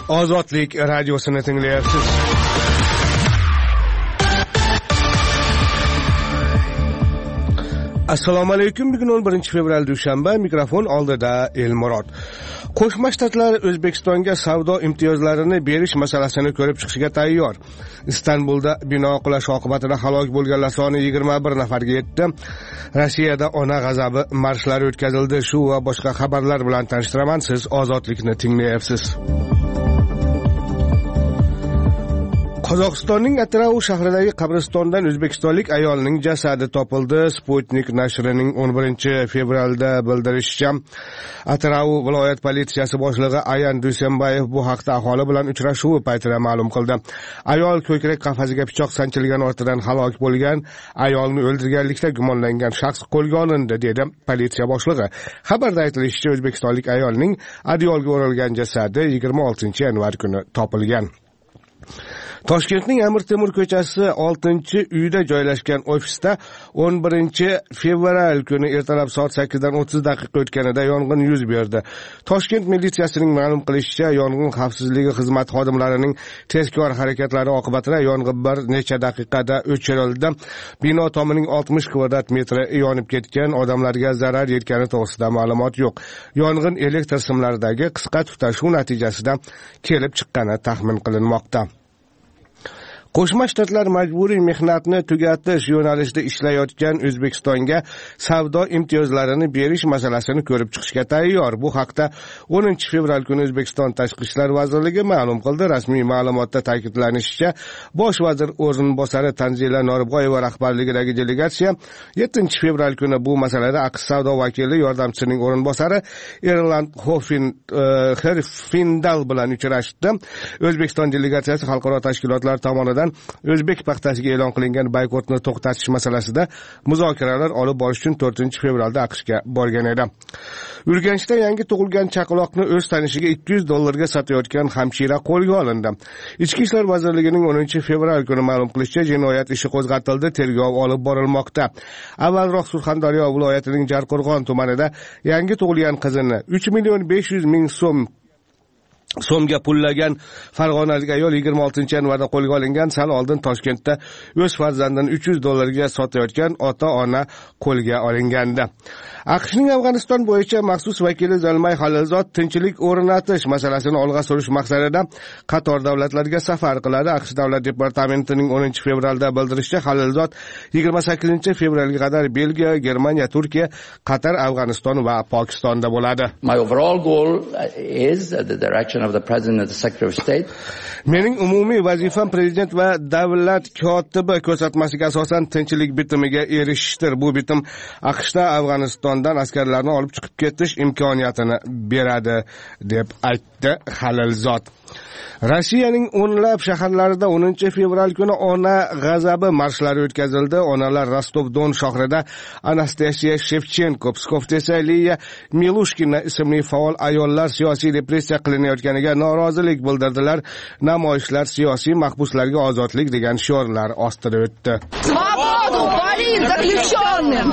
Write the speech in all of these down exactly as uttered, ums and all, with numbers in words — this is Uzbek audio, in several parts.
Ozodlik radiosini tinglayapsiz. Assalomu alaykum. Bugun o'n birinchi fevral dushanba, mikrofon oldida Elmurod. Qo'shma Shtatlar O'zbekistonga savdo imtiyozlarini berish masalasini ko'rib chiqishga tayyor. Istanbulda bino qulashi oqibatida halok bo'lganlar soni yigirma bir nafarga yetdi. Rossiyada ona g'azabi marshlari o'tkazildi. Shu va boshqa xabarlar bilan tanishtiraman. Siz Ozodlikni tinglayapsiz. Qozog'istonning Atrau shahridagi qabristondan o'zbekistonlik ayolning jasadi topildi. Sputnik nashrining o'n birinchi fevralda bildirishicha, Atrau viloyat politsiyasi boshlig'i Ayan Dusembayev bu haqda aholi bilan uchrashuvi paytida ma'lum qildi. Ayol ko'krak qafasiga pichoq sanchilgani ortidan halok bo'lgan. Ayolni o'ldirganlikda gumonlangan shaxs qo'lga olindi, dedi politsiya boshlig'i. Xabarda aytilishicha, o'zbekistonlik ayolning adyolga o'ralgan jasadi yigirma oltinchi yanvar kuni topilgan. Toshkentning Amir Temur ko'chasi oltinchi uyda joylashgan ofisda o'n birinchi fevral kuni ertalab soat sakkizdan o'ttiz daqiqa o'tganida yong'in yuz berdi. Toshkent militsiyasining ma'lum qilishicha, yong'in xavfsizligi xizmati xodimlarining tezkor harakatlari oqibatida yong'in bir necha daqiqada o'chirildi. Bino tomining oltmish kvadrat metri yonib ketgan, odamlarga zarar yetgani to'g'risida ma'lumot yo'q. Yong'in elektr simlaridagi qisqa tutashuv natijasida kelib chiqqani taxmin qilinmoqda. Qo'shma Shtatlar majburiy mehnatni tugatish yo'nalishida ishlayotgan O'zbekistonga savdo imtiyozlarini berish masalasini ko'rib chiqishga tayyor. Bu haqda o'ninchi fevral kuni O'zbekiston Tashqi ishlar vazirligi ma'lum qildi. Rasmiy ma'lumotda ta'kidlanishicha, bosh vazir o'rinbosari Tanzila Norboyeva rahbarligidagi delegatsiya yettinchi fevral kuni bu masalada AQSh savdo vakili yordamchisining o'rinbosari Erland Herfindal bilan uchrashdi. O'zbekiston delegatsiyasi xalqaro tashkilotlar tomonidan O'zbek paxtasiga e'lon qilingan boykotni to'xtatish masalasida muzokaralar olib borish uchun to'rtinchi fevralda AQShga borgan edi. Urganchda yangi tug'ilgan chaqaloqni o'z tanishiga ikki yuz dollarga sotayotgan hamshira qo'lga olindi. Ichki ishlar vazirligining o'ninchi fevral kuni ma'lum qilishicha, jinoyat ishi qo'zg'atildi, tergov olib borilmoqda. Avvalroq Surxondaryo viloyatining Jarqo'rg'on tumanida yangi tug'ilgan qizini uch million besh yuz ming so'm so'mga pullagan farg'onalik ayol yigirma oltinchi yanvarda qo'lga olingan. Sal oldin Toshkentda o'z farzandini uch yuz dollarga sotayotgan ota-ona qo'lga olingandi. AQShning Afg'oniston bo'yicha maxsus vakili Zalmay Halilzod tinchlik o'rnatish masalasini olg'a surish maqsadida qator davlatlarga safar qiladi. AQSh davlat departamentining o'ninchi fevralda bildirishicha, Halilzod yigirma sakkizinchi fevralga qadar Belgiya, Germaniya, Turkiya, Qatar, Afg'oniston va Pokistonda bo'ladi. My overall goal is the direction of the President and the Secretary of State. Mening umumiy vazifam prezident va davlat kotibi ko'rsatmasiga asosan tinchlik bitimiga erishishdir. Bu bitim AQShda Afg'onistondan askarlarni olib chiqib ketish imkoniyatini beradi, deb aytdi Halilzod. Rossiyaning o'nlab shaharlarida o'ninchi fevral kuni ona g'azabi marshlari o'tkazildi. Onalar Rostov-Don shahrida Anastasiya Shevchenko, Pskovda esa Liya Milushkina ismli faol ayollar siyosiy repressiya qilinayotganiga norozilik bildirdilar. Namoyishlar siyosiy mahbuslarga ozodlik degan shiorlar ostida o'tdi. Svobodu polit zakljushonnim!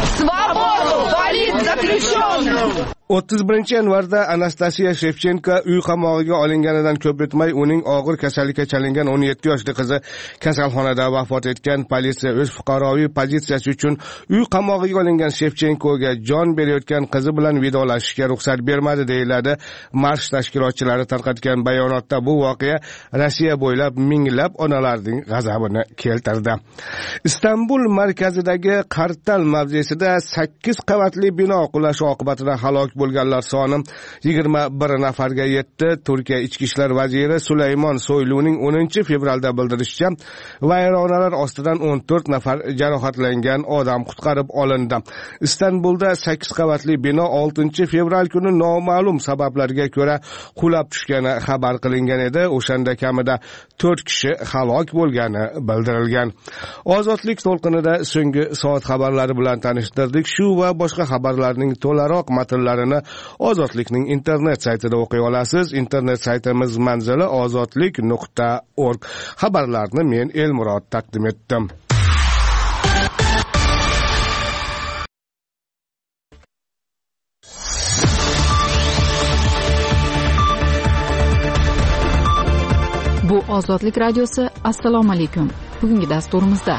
Svobodu polit zakljushonnim! o'ttiz birinchi yanvarda Anastasiya Shevchenko uy qamog'iga olinganidan ko'p o'tmay uning og'ir kasallikka chalingan o'n yetti yoshli qizi kasalxonada vafot etgan. Politsiya o'z fuqaroviy pozitsiyasi uchun uy qamog'iga olingan Shevchenkoga jon berayotgan qizi bilan vidolashishga ruxsat bermadi, deyiladi marsh tashkilotchilari tarqatgan bayonotda. Bu voqea Rossiya bo'ylab minglab onalarning g'azabini keltirdi. Istanbul markazidagi Qartal mavzesida sakkiz qavatli bino qulashi oqibatida halok bo'lganlar soni yigirma bir nafarga yetdi. Turkiya ichki ishlar vaziri Sulaymon Soyluning o'ninchi fevralda bildirishicha, vayronalar ostidan o'n to'rt nafar jarohatlangan odam qutqarib olindi. Istanbulda sakkiz qavatli bino oltinchi fevral kuni noma'lum sabablarga ko'ra qulab tushgani xabar qilingan edi. O'shanda kamida to'rt kishi halok bo'lgani bildirilgan. Ozodlik to'lqinida so'nggi soat xabarlari bilan tanishtirdik. Shu va boshqa xabarlarning to'laroq matnlarini Ozodlikning internet saytida o'qiy olasiz. Internet saytimiz manzili ozodlik nuqta org. Xabarlarni men Elmurod taqdim etdim. Ozodlik radiosi, assalomu alaykum. Bugungi dasturimizda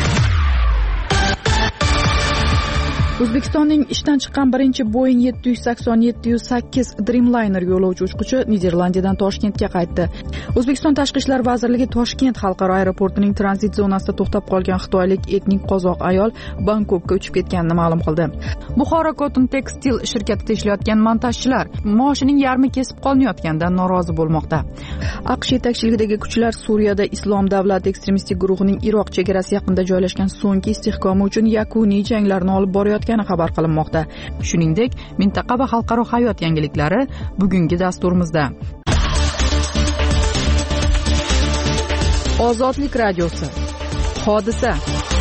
O'zbekistonning ishdan chiqqan birinchi Boeing yetti yuz sakson yetti yuz sakkiz Dreamliner yo'lovchi uchquchi Niderlandiyadan Toshkentga qaytdi. O'zbekiston Tashqi ishlar vazirligi Toshkent xalqaro aeroportining tranzit zonasida to'xtab qolgan xitoylik etnik qozoq ayol Bangkokka uchib ketganini ma'lum qildi. Buxoro Cotton Textile shirkatida ishlayotgan montajchilar maoshining yarmi kesib qolinayotganidan norozi bo'lmoqda. AQSh yetakchiligidagi kuchlar Suriyada Islom davlati ekstremistik guruhining Iroq chegarasi yaqinida joylashgan so'nggi istehkomi uchun yakuniy janglarni olib borayotgan xabar qilinmoqda. Shuningdek, mintaqa va xalqaro hayot yangiliklari bugungi dasturimizda. Ozodlik radiosi. Hodisa.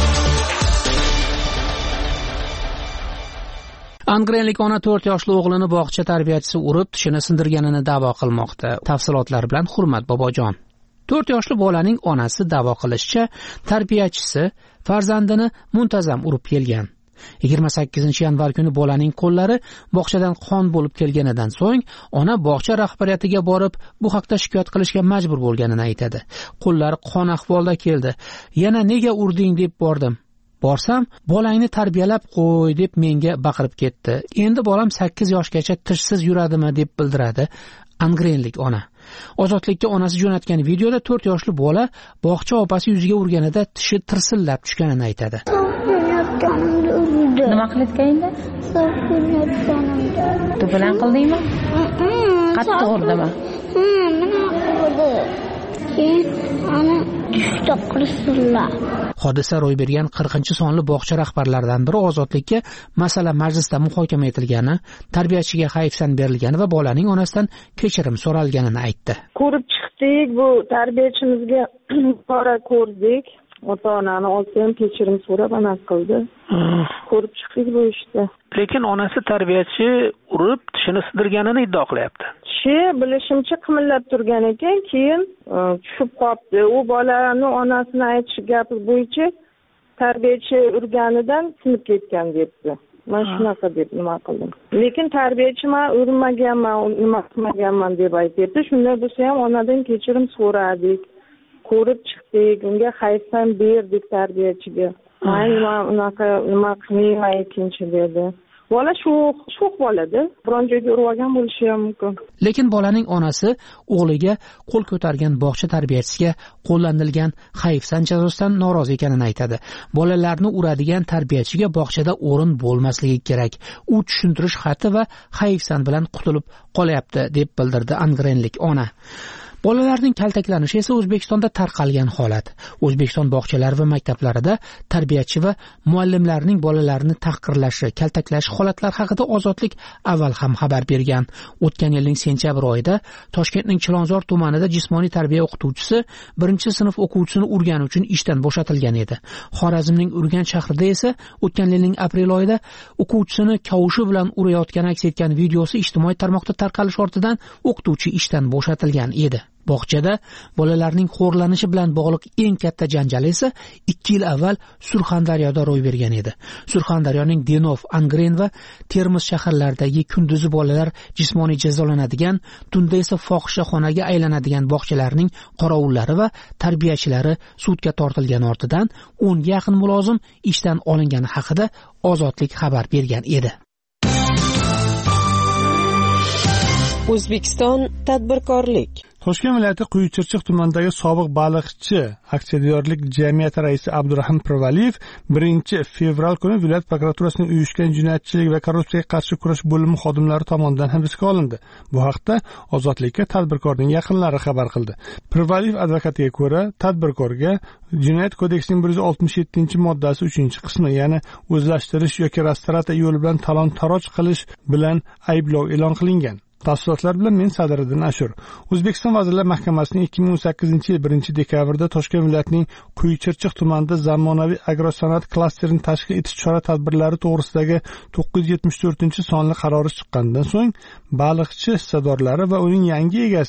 Angrenlik ona to'rt yoshli o'g'lini bog'cha tarbiyachisi urib, tishini sindirganini da'vo qilmoqda. Tafsilotlar bilan Hurmat Bobojon. to'rt yoshli bolaning onasi da'vo qilishicha, tarbiyachisi farzandini muntazam urib kelgan. yigirma sakkizinchi yanvar kuni bolaning qo'llari bog'chadan qon bo'lib kelganidan so'ng ona bog'cha rahbariyatiga borib bu haqda shikoyat qilishga majbur bo'lganini aytadi. Qo'llari qon ahvolda keldi. Yana nega urding deb bordim. Borsam, bolangni tarbiyalab qo'y deb menga baqirib ketdi. Endi bolam sakkiz yoshgacha tishsiz yuradimi deb bildiradi angrenlik ona. Ozodlikka onasi jo'natgan videoda to'rt yoshli bola bog'cha opasi yuziga urganida tishi tirsillab tushganini aytadi. Nima qilayotganda? Tu bilan qildingmi? Qattiq urdimi? Hodisa ro'y bergan qirqinchi sonli bog'cha rahbarlaridan biri Ozodlikka masala majlisda muhokama etilgani, tarbiyachiga hayfsan berilgani va bolaning onasidan kechirim so'ralganini aytdi. Ko'rib chiqdik, bu tarbiyachimizga pora ko'rdik. Ota-onani olsam kechirim so'rab anas qildi. Ko'rib chiqdik bu ishda. Lekin onasi tarbiyachi urib tishini sindirganini iddao qilyapti. Tishi bilishimcha qimillab turgan ekan, keyin tushib qopti. U bolani onasini aytish gapi bo'yicha tarbiyachi urganidan sinib ketgan debdi. Men shunaqa deb nima qildim. Lekin tarbiyachi men urmaganman, nima qilmaganman deb aytdi. Shunday bo'lsa ham onadan kechirim so'radik. Ko'rib chiqdik, unga hayfsan berdik tarbiyachiga. Men unaqa nima qilmayman ikkinchi dedi. Bola sho'x, sho'x bolada. Biron joyga urib olgan bo'lishi ham mumkin. Lekin bolaning onasi o'g'liga qo'l ko'targan bog'cha tarbiyachisiga qo'llanilgan hayfsan jazosidan norozi ekanini aytadi. Bolalarni uradigan tarbiyachiga bog'chada o'rin bo'lmasligi kerak. U tushuntirish xati va hayfsan bilan qutulib qolyapti deb bildirdi angrenlik ona. Bolalarning kaltaklanishi esa O'zbekistonda tarqalgan holat. O'zbekiston bog'chalari va maktablarida tarbiyachi va muallimlarning bolalarni tahqirlashi, kaltaklash holatlari haqida Ozodlik avval ham xabar bergan. O'tgan yilning sentyabr oyida Toshkentning Chilonzor tumanida jismoniy tarbiya o'qituvchisi birinchi sinf o'quvchisini urgani uchun ishdan bo'shatilgan edi. Xorazmning Urganch shahrida esa o'tgan yilning aprel oyida o'quvchisini kavushi bilan urayotgani aks etgan videosi ijtimoiy tarmoqda tarqalish ortidan o'qituvchi ishdan bo'shatilgan edi. Bog'chada bolalarning xo'rlanishi bilan bog'liq eng katta janjal esa ikki yil avval Surxondaryoda ro'y bergan edi. Surxondaryoning Denov, Angren va Termiz shaharlaridagi kunduzi bolalar jismoniy jazolanadigan, tunda esa fohishaxonaga aylanadigan bog'chalarning qorovullari va tarbiyachilari sudga tortilgan ortidan o'nga yaqin mulozim ishdan olingani haqida Ozodlik xabar bergan edi. O'zbekiston tadbirkorlik. Toshkent viloyati Quyuchirchiq tumanidagi sobiq baliqchi aksiyadorlik jamiyati raisi Abdurahim Pirvaliyev birinchi fevral kuni viloyat prokuraturasining uyushgan jinoyatchilik va korrupsiyaga qarshi kurash bo'limi xodimlari tomonidan hibsga olindi. Bu haqda Ozodlikka tadbirkorning yaqinlari xabar qildi. Pirvaliyev advokatiga ko'ra, tadbirkorga Jinoyat kodeksining bir yuz oltmish yettinchi moddasi uchinchi qismi, ya'ni o'zlashtirish yoki restoratsiya yo'li bilan talon-taroj qilish bilan ayblov e'lon qilingan. Tafsilotlar bilan men Sadriddin Ashur. O'zbekiston Vazirlar Mahkamasining ikki ming o'n sakkizinchi yil birinchi dekabrda Toshkent viloyatining Quyuchirchiq tumanida zamonaviy agrosanoat klasterini tashkil etish chora-tadbirlari to'g'risidagi to'qqiz yuz yetmish to'rtinchi sonli qarori chiqqanidan so'ng baliqchi hissadorlari va uning yangi egasi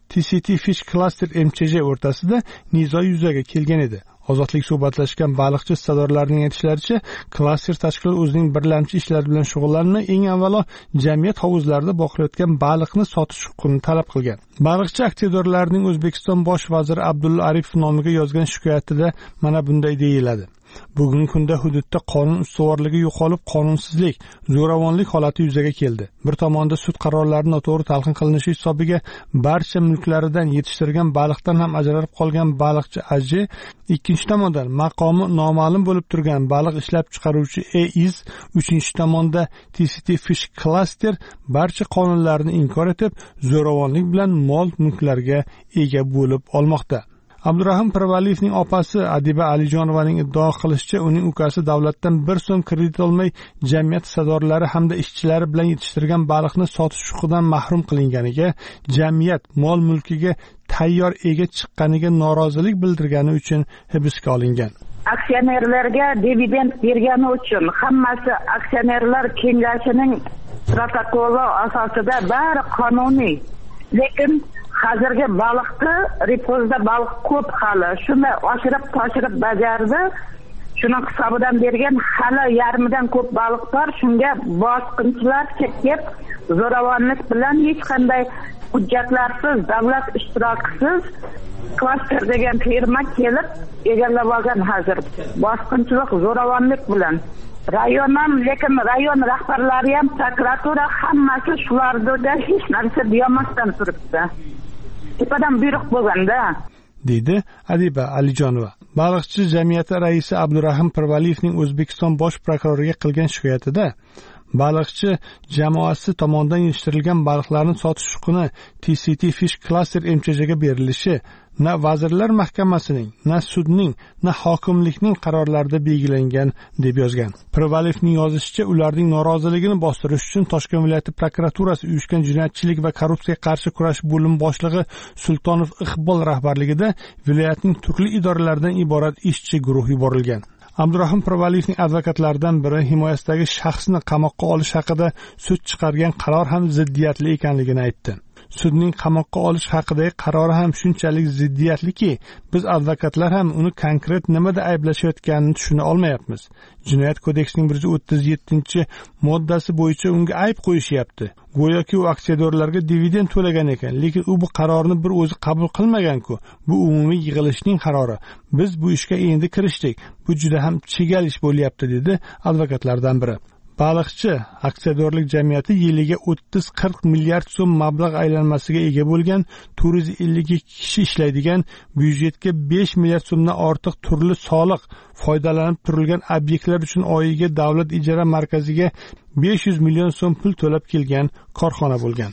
T C T Fish Cluster M C J o'rtasida nizo yuzaga kelgan edi. Ozodlik suhbatlashgan baliqchi hissadorlarning aytishlaricha, klaster tashkiloti o'zining birlamchi ishlari bilan shug'ullanmay, eng avvalo jamiyat hovuzlarida boqilayotgan baliqni sotish huquqini talab qilgan. Baliqchi aktyorlarning O'zbekiston bosh vaziri Abdulla Aripov nomiga yozgan shikoyatida mana bunday deyiladi. Bugungi kunda hududda qonun ustuvorligi yo'qolib, qonunsizlik, zo'ravonlik holati yuzaga keldi. Bir tomonda sud qarorlari noto'g'ri talqin qilinishi hisobiga barcha mulklaridan yetishtirgan baliqdan ham ajralib qolgan baliqchi Aji, ikkinchi tomondan maqomi noma'lum bo'lib turgan baliq ishlab chiqaruvchi E I Z, uchinchi tomonda T C T Fish Cluster barcha qonunlarni inkor etib, zo'ravonlik bilan mol mulklarga ega bo'lib olmoqda. Abdurahim Pirvaliyevning opasi Adiba Alijonovaning iddao qilishicha, uning ukasi davlatdan bir so'm kredit olmay, jamiyat hissadorlari hamda ishchilari bilan yetishtirgan baliqni sotish huquqidan mahrum qilinganiga, jamiyat mol mulkiga tayyor ega chiqqaniga norozilik bildirgani uchun hibsga olingan. Aksionerlarga dividend bergani uchun hammasi aksionerlar kengashining protokoli asosida bari qonuniy. Lekin hozirgi baliqni repozda baliq ko'p hali. Shuni oshirib toshirib bajardi. Shuning hisobidan bergan hali yarmidan ko'p baliq bor. Shunga bosqinchilar chekib, zo'ravonlik bilan hech qanday hujjatlarsiz, davlat ishtirokisiz klaster degan firma kelib egallab olgan hozir. Bosqinchilik, zo'ravonlik bilan. Rayon ham, lekin rayon rahbarlari ham, prokuratura hammasi shularda hech narsa deyamasdan turibdi. Tepadan buyruq bo'lganda, deydi Adiba Alijonova. Baliqchi jamiyati raisi Abdurahim Pirvaliyevning O'zbekiston bosh prokuroriga qilgan shikoyatida, baliqchi jamoasi tomonidan yetishtirilgan baliqlarni sotish huquqini T C T Fish Cluster M C J'ga berilishi na Vazirlar Mahkamasining, na sudning, na hokimlikning qarorlarida belgilangan deb yozgan. Pirvaliyevning yozishicha, ularning noroziligini bostirish uchun Toshkent viloyati prokuraturasi uyushgan jinoyatchilik va korrupsiyaga qarshi kurash bo'limi boshlig'i Sultonov Iqbol rahbarligida viloyatning turli idoralaridan iborat ishchi guruh yuborilgan. Abdurahim Pirvaliyevning advokatlaridan biri himoyasidagi shaxsni qamoqqa olish haqida sud chiqargan qaror ham ziddiyatli ekanligini aytdi. Sudning qamoqqa olish haqidagi qarori ham shunchalik ziddiyatliki, biz advokatlar ham uni konkret nimada ayblashayotganini tushuna olmayapmiz. Jinoyat kodeksining bir yuz o'ttiz yettinchi moddasi bo'yicha unga ayb qo'yishyapti. Go'yoki u aksiyadorlarga dividend to'lagan ekan, lekin u bu qarorni bir o'zi qabul qilmagan-ku. Bu umumiy yig'ilishning qarori. Biz bu ishga endi kirishdik. Bu juda ham chigal ish bo'lyapti, dedi advokatlardan biri. Baliqchi aksiyadorlik jamiyati yiliga o'ttiz qirq milliard so'm mablag' aylanmasiga ega bo'lgan, to'rt yuz ellik ikki kishi ishlaydigan, byudjetga besh milliard so'mdan ortiq turli soliq foydalanib turilgan obyektlar uchun oyiga davlat ijara markaziga besh yuz million so'm pul to'lab kelgan korxona bo'lgan.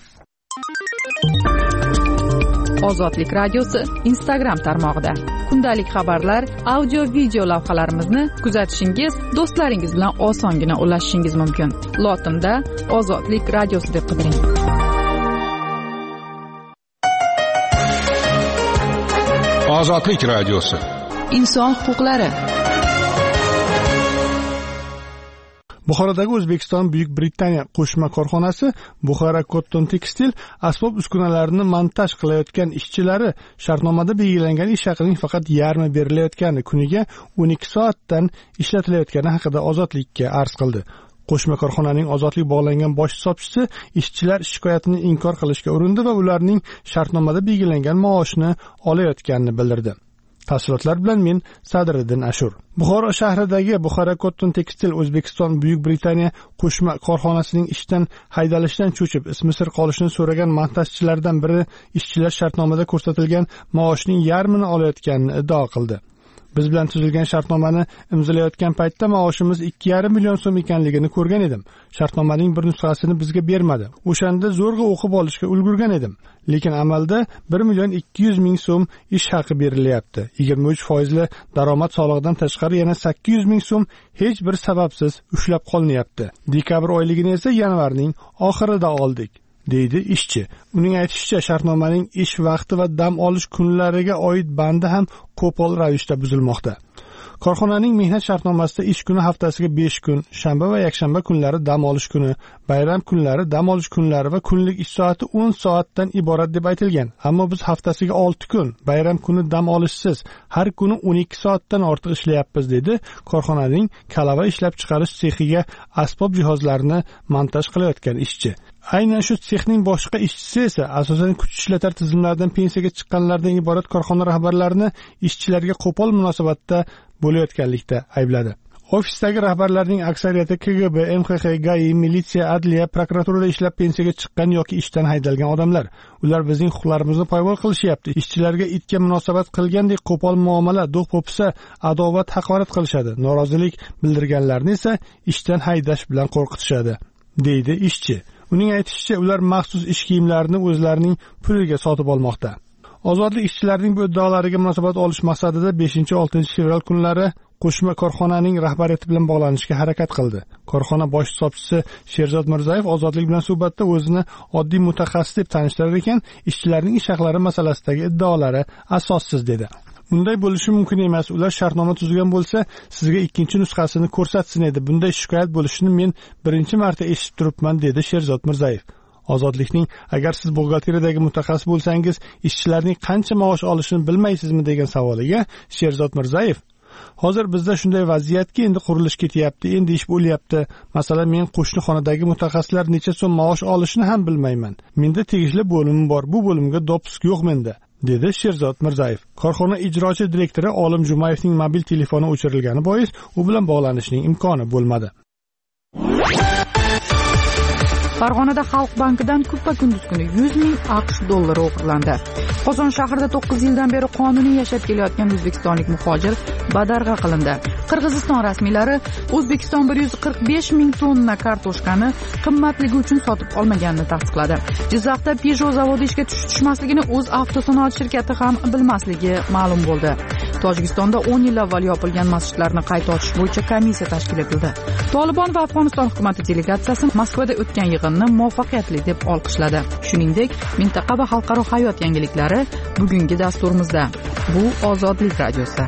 Ozodlik radiosi Instagram tarmog'ida kundalik xabarlar, audio video lavhalarimizni kuzatishingiz, do'stlaringiz bilan osongina ulashishingiz mumkin. Lotinda Ozodlik radiosi deb qidiring. Ozodlik radiosi. Inson huquqlari. Buxorodagi O'zbekiston Buyuk Britaniya qo'shma korxonasi Buxoro Cotton Textile asbob uskunalarini montaj qilayotgan ishchilari shartnomada belgilangan ish haqining faqat yarmi berilayotgani, kuniga o'n ikki soatdan ishlatilayotgani haqida Ozodlikka arz qildi. Qo'shma korxonaning Ozodlik bog'langan bosh hisobchisi ishchilar shikoyatini inkor qilishga urindi va ularning shartnomada belgilangan maoshni olayotganini bildirdi. Tafsilotlar bilan men Sadriddin Ashur. Buxoro shahridagi Buxoro Cotton Textile O'zbekiston Buyuk Britaniya qo'shma korxonasining ishdan haydalishidan cho'chib, ismi sir qolishini so'ragan montajchilardan biri ishchilar shartnomada ko'rsatilgan maoshning yarmini olayotganini iddao qildi. Biz bilan tuzilgan shartnomani imzolayotgan paytda maoshimiz ikki yarim million so'm ekanligini ko'rgan edim. Shartnomaning bir nusxasini bizga bermadi. O'shanda zo'rg'a o'qib olishga ulgurgan edim. Lekin amalda bir million ikki yuz ming so'm ish haqi berilyapti. yigirma uch foizli daromad solig'idan tashqari yana sakkiz yuz ming so'm hech bir sababsiz ushlab qolinyapti. Dekabr oyligini esa yanvarning oxirida oldik, deydi ishchi. Uning aytishicha, shartnomaning ish vaqti va dam olish kunlariga oid bandi ham qo'pol ravishda buzilmoqda. Korxonaning mehnat shartnomasida ish kuni haftasiga besh kun, shanba va yakshanba kunlari dam olish kuni, bayram kunlari dam olish kunlari va kunlik ish soati o'n soatdan iborat deb aytilgan. Ammo biz haftasiga olti kun, bayram kuni dam olishsiz, har kuni o'n ikki soatdan ortiq ishlayapmiz, dedi korxonaning kalava ishlab chiqarish sexiga asbob jihozlarini montaj qilayotgan ishchi. Aynan shu sexning boshqa ishchisi esa asosan kuch ishlatar tizimlaridan pensiyaga chiqqanlardan iborat korxona rahbarlarini ishchilarga qo'pol munosabatda bo'layotganlikda aybladi. Ofisdagi rahbarlarning aksariyati K G B, M X X, G A I, militsiya, adliya, prokuraturada ishlab pensiyaga chiqqan yoki ishdan haydalgan odamlar. Ular bizning huquqlarimizni poymol qilishyapti. Ishchilarga itga munosabat qilgandek qo'pol muomala, do'q-po'pisa, adovat, haqorat qilishadi. Norozilik bildirganlarni esa ishdan haydash bilan qo'rqitishadi, deydi ishchi. Uning aytishicha, ular maxsus ish kiyimlarini o'zlarining puliga sotib olmoqda. Ozodlik ishchilarining bu iddaolariga munosabat olish maqsadida beshinchi oltinchi fevral kunlari qo'shma korxonaning rahbariyati bilan bog'lanishga harakat qildi. Korxona bosh hisobchisi Sherzod Mirzayev Ozodlik bilan suhbatda o'zini oddiy mutaxassis deb tanishtirar ekan, ishchilarning ish haqlari masalasidagi iddaolari asossiz dedi. Bunday bo'lishi mumkin emas. Ular shartnoma tuzgan bo'lsa, sizga ikkinchi nusxasini ko'rsatsin edi. Bunday shikoyat bo'lishini men birinchi marta eshitib turibman, dedi Sherzod Mirzayev. Ozodlikning agar siz buxgalteriyadagi mutaxassis bo'lsangiz, ishchilarning qancha maosh olishini bilmaysizmi degan savoliga Sherzod Mirzayev: hozir bizda shunday vaziyatki, endi qurilish ketyapti, endi ish bo'lyapti. Masalan, men qo'shni xonadagi mutaxassislar necha so'm maosh olishini ham bilmayman. Menda tegishli bo'limim bor, bu bo'limga dopusk yo'q menda, dedi Sherzod Mirzayev. Korxona ijrochi direktori Olim Jumayevning mobil telefoni o'chirilgani bois u bilan bog'lanishning imkoni bo'lmadi. Farg'onada Xalq bankidan kuppa kunduz kuni yuz ming AQSh dollari o'g'irlandi. Qozon shahrida to'qqiz yildan beri qonuniy yashab kelayotgan o'zbekistonlik muhojir badarg'a qilindi. Qirg'iziston rasmiylari O'zbekiston bir yuz qirq besh ming tonna kartoshkani qimmatligi uchun sotib olmaganini tasdiqladi. Jizzaxda Peugeot zavodi ishga tushib-tushmasligini o'z avtosanoat shirkati ham bilmasligi ma'lum bo'ldi. Tojikistonda o'n yil avval yopilgan masjidlarni qayta ochish bo'yicha komissiya tashkil etildi. Tolibon va Afg'oniston hukumati delegatsiyasi Moskvada o'tgan yig'inni muvaffaqiyatli deb olqishladi. Shuningdek, mintaqa va xalqaro hayot yangiliklari bugungi dasturimizda. Bu Ozodlik radiosi.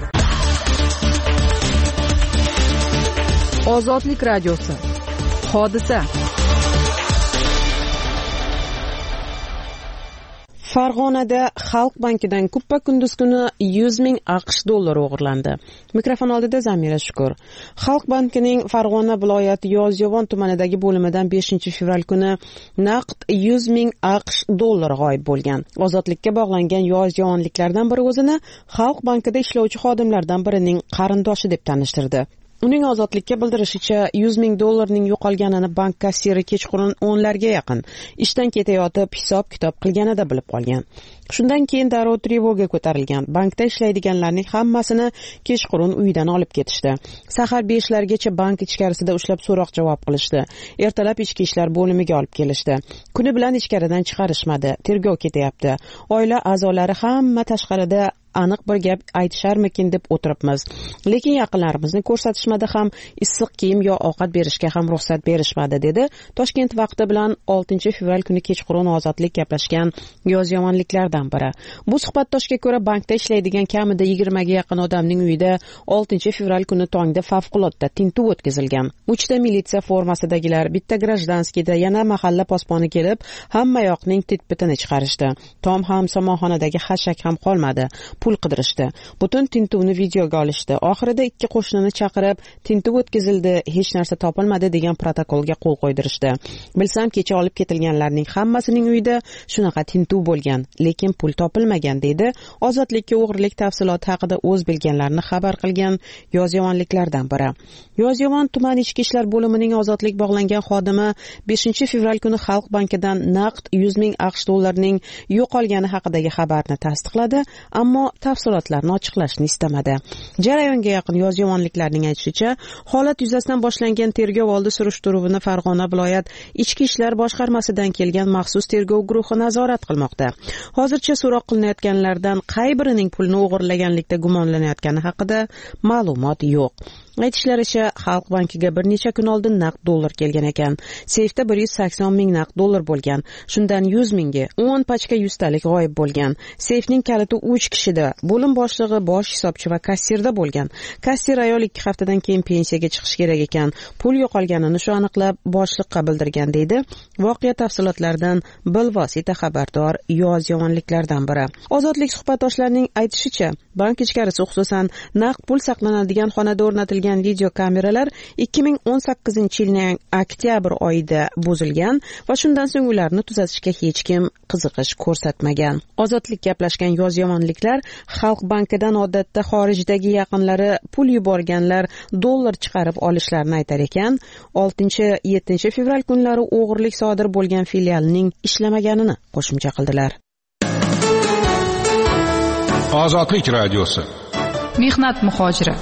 Ozodlik radiosi. Hodisa. Farg'onada Xalq bankidan kuppa kunduz kuni yuz ming AQSh dollari o'g'irlandi. Mikrofon oldida Zamira Shukur. Xalq bankining Farg'ona viloyati Yozyovon tumanidagi bo'limidan beshinchi fevral kuni naqd yuz ming AQSh dollari g'oyib bo'lgan. Ozodlikka bog'langan yozyovonliklardan biri o'zini Xalq bankida ishlovchi xodimlardan birining qarindoshi deb tanishtirdi. Uning Ozodlikka bildirishicha, yuz ming dollarning yo'qolganini bank kassiri kechqurun o'nlarga yaqin ishdan ketayotib hisob-kitob qilganida bilib qolgan. Shundan keyin darrov trevoga ko'tarilgan. Bankda ishlaydiganlarning hammasini kechqurun uydan olib ketishdi. Sahar beshlargacha bank ichkarisida ushlab so'roq javob qilishdi. Ertalab ichki ishlar bo'limiga olib kelishdi. Kuni bilan ichkaridan chiqarishmadi. Tergov ketyapti. Oila a'zolari hamma tashqarida aniq bir gap aytisharmikin deb o'tiribmiz. Lekin yaqinlarimizni ko'rsatishmadi ham, issiq kiyim yo ovqat berishga ham ruxsat berishmadi, dedi Toshkent vaqti bilan oltinchi fevral kuni kechqurun Ozodlik gaplashgan yozyovonliklardan biri. Bu suhbatdoshga ko'ra, bankda ishlaydigan kamida yigirmaga yaqin odamning uyida oltinchi fevral kuni tongda favqulodda tintuv o'tkazilgan. Uchta militsiya formasidagilar, bitta grajdanskida, yana mahalla posboni kelib, hamma yoqning titpitini chiqarishdi. Tom ham somonxonadagi xashak ham qolmadi. Pul qidirishdi. Butun tintuvni videoga olishdi. Oxirida ikki qo'shnini chaqirib, tintuv o'tkazildi, hech narsa topilmadi degan protokolga qo'l qo'ydirishdi. Bilsam, kecha olib ketilganlarning hammasining uyida shunaqa tintuv bo'lgan, lekin pul topilmagan, deydi Ozodlikka o'g'irlik tafsiloti haqida o'z bilganlarini xabar qilgan yozyovonliklardan biri. Yozyovon tuman ichki ishlar bo'limining Ozodlik bog'langan xodimi beshinchi fevral kuni Xalq bankidan naqd yuz ming AQSh dollarining yo'qolgani haqidagi xabarni tasdiqladi, ammo tafsilotlarni ochiqlashni istamadi. Jarayonga yaqin yozyovonliklarning aytishicha, holat yuzasidan boshlangan tergov oldi surishtiruvini Farg'ona viloyat ichki ishlar boshqarmasidan kelgan maxsus tergov guruhi nazorat qilmoqda. Hozircha so'roq qilinayotganlardan qay birining pulni o'g'irlaganlikda gumonlanayotgani haqida ma'lumot yo'q. Aytishlaricha, Xalq bankiga bir necha kun oldin naqd dollar kelgan ekan. Seyfda bir yuz sakson ming naqd dollar bo'lgan. Shundan yuz mingga o'n pachka yuztalik g'oyib bo'lgan. Seyfning kaliti uch kishida, bo'lim boshlig'i, bosh hisobchi va kassirda bo'lgan. Kassir ayol ikki haftadan keyin pensiyaga chiqish kerak ekan. Pul yo'qolganini shu aniqlab boshliqqa bildirgan deydi. Voqea tafsilotlaridan bilvosita xabardor Yozyovonliklardan biri. Ozodlik suhbatdoshlarining aytishicha, bank ichkarisi, xususan naqd pul saqlanadigan xonada o'rnatilgan video kameralar ikki ming o'n sakkizinchi yilning oktyabr oyida buzilgan va shundan so'ng ularni tuzatishga hech kim qiziqish ko'rsatmagan. Ozodlik gaplashgan Yozyovonliklar Xalq bankidan odatda xorijdagi yaqinlari pul yuborganlar dollar chiqarib olishlarini aytar ekan, oltinchi yettinchi fevral kunlari o'g'irlik sodir bo'lgan filialning ishlamaganini qo'shimcha qildilar. Ozodlik radiosi. Mehnat muhojiri.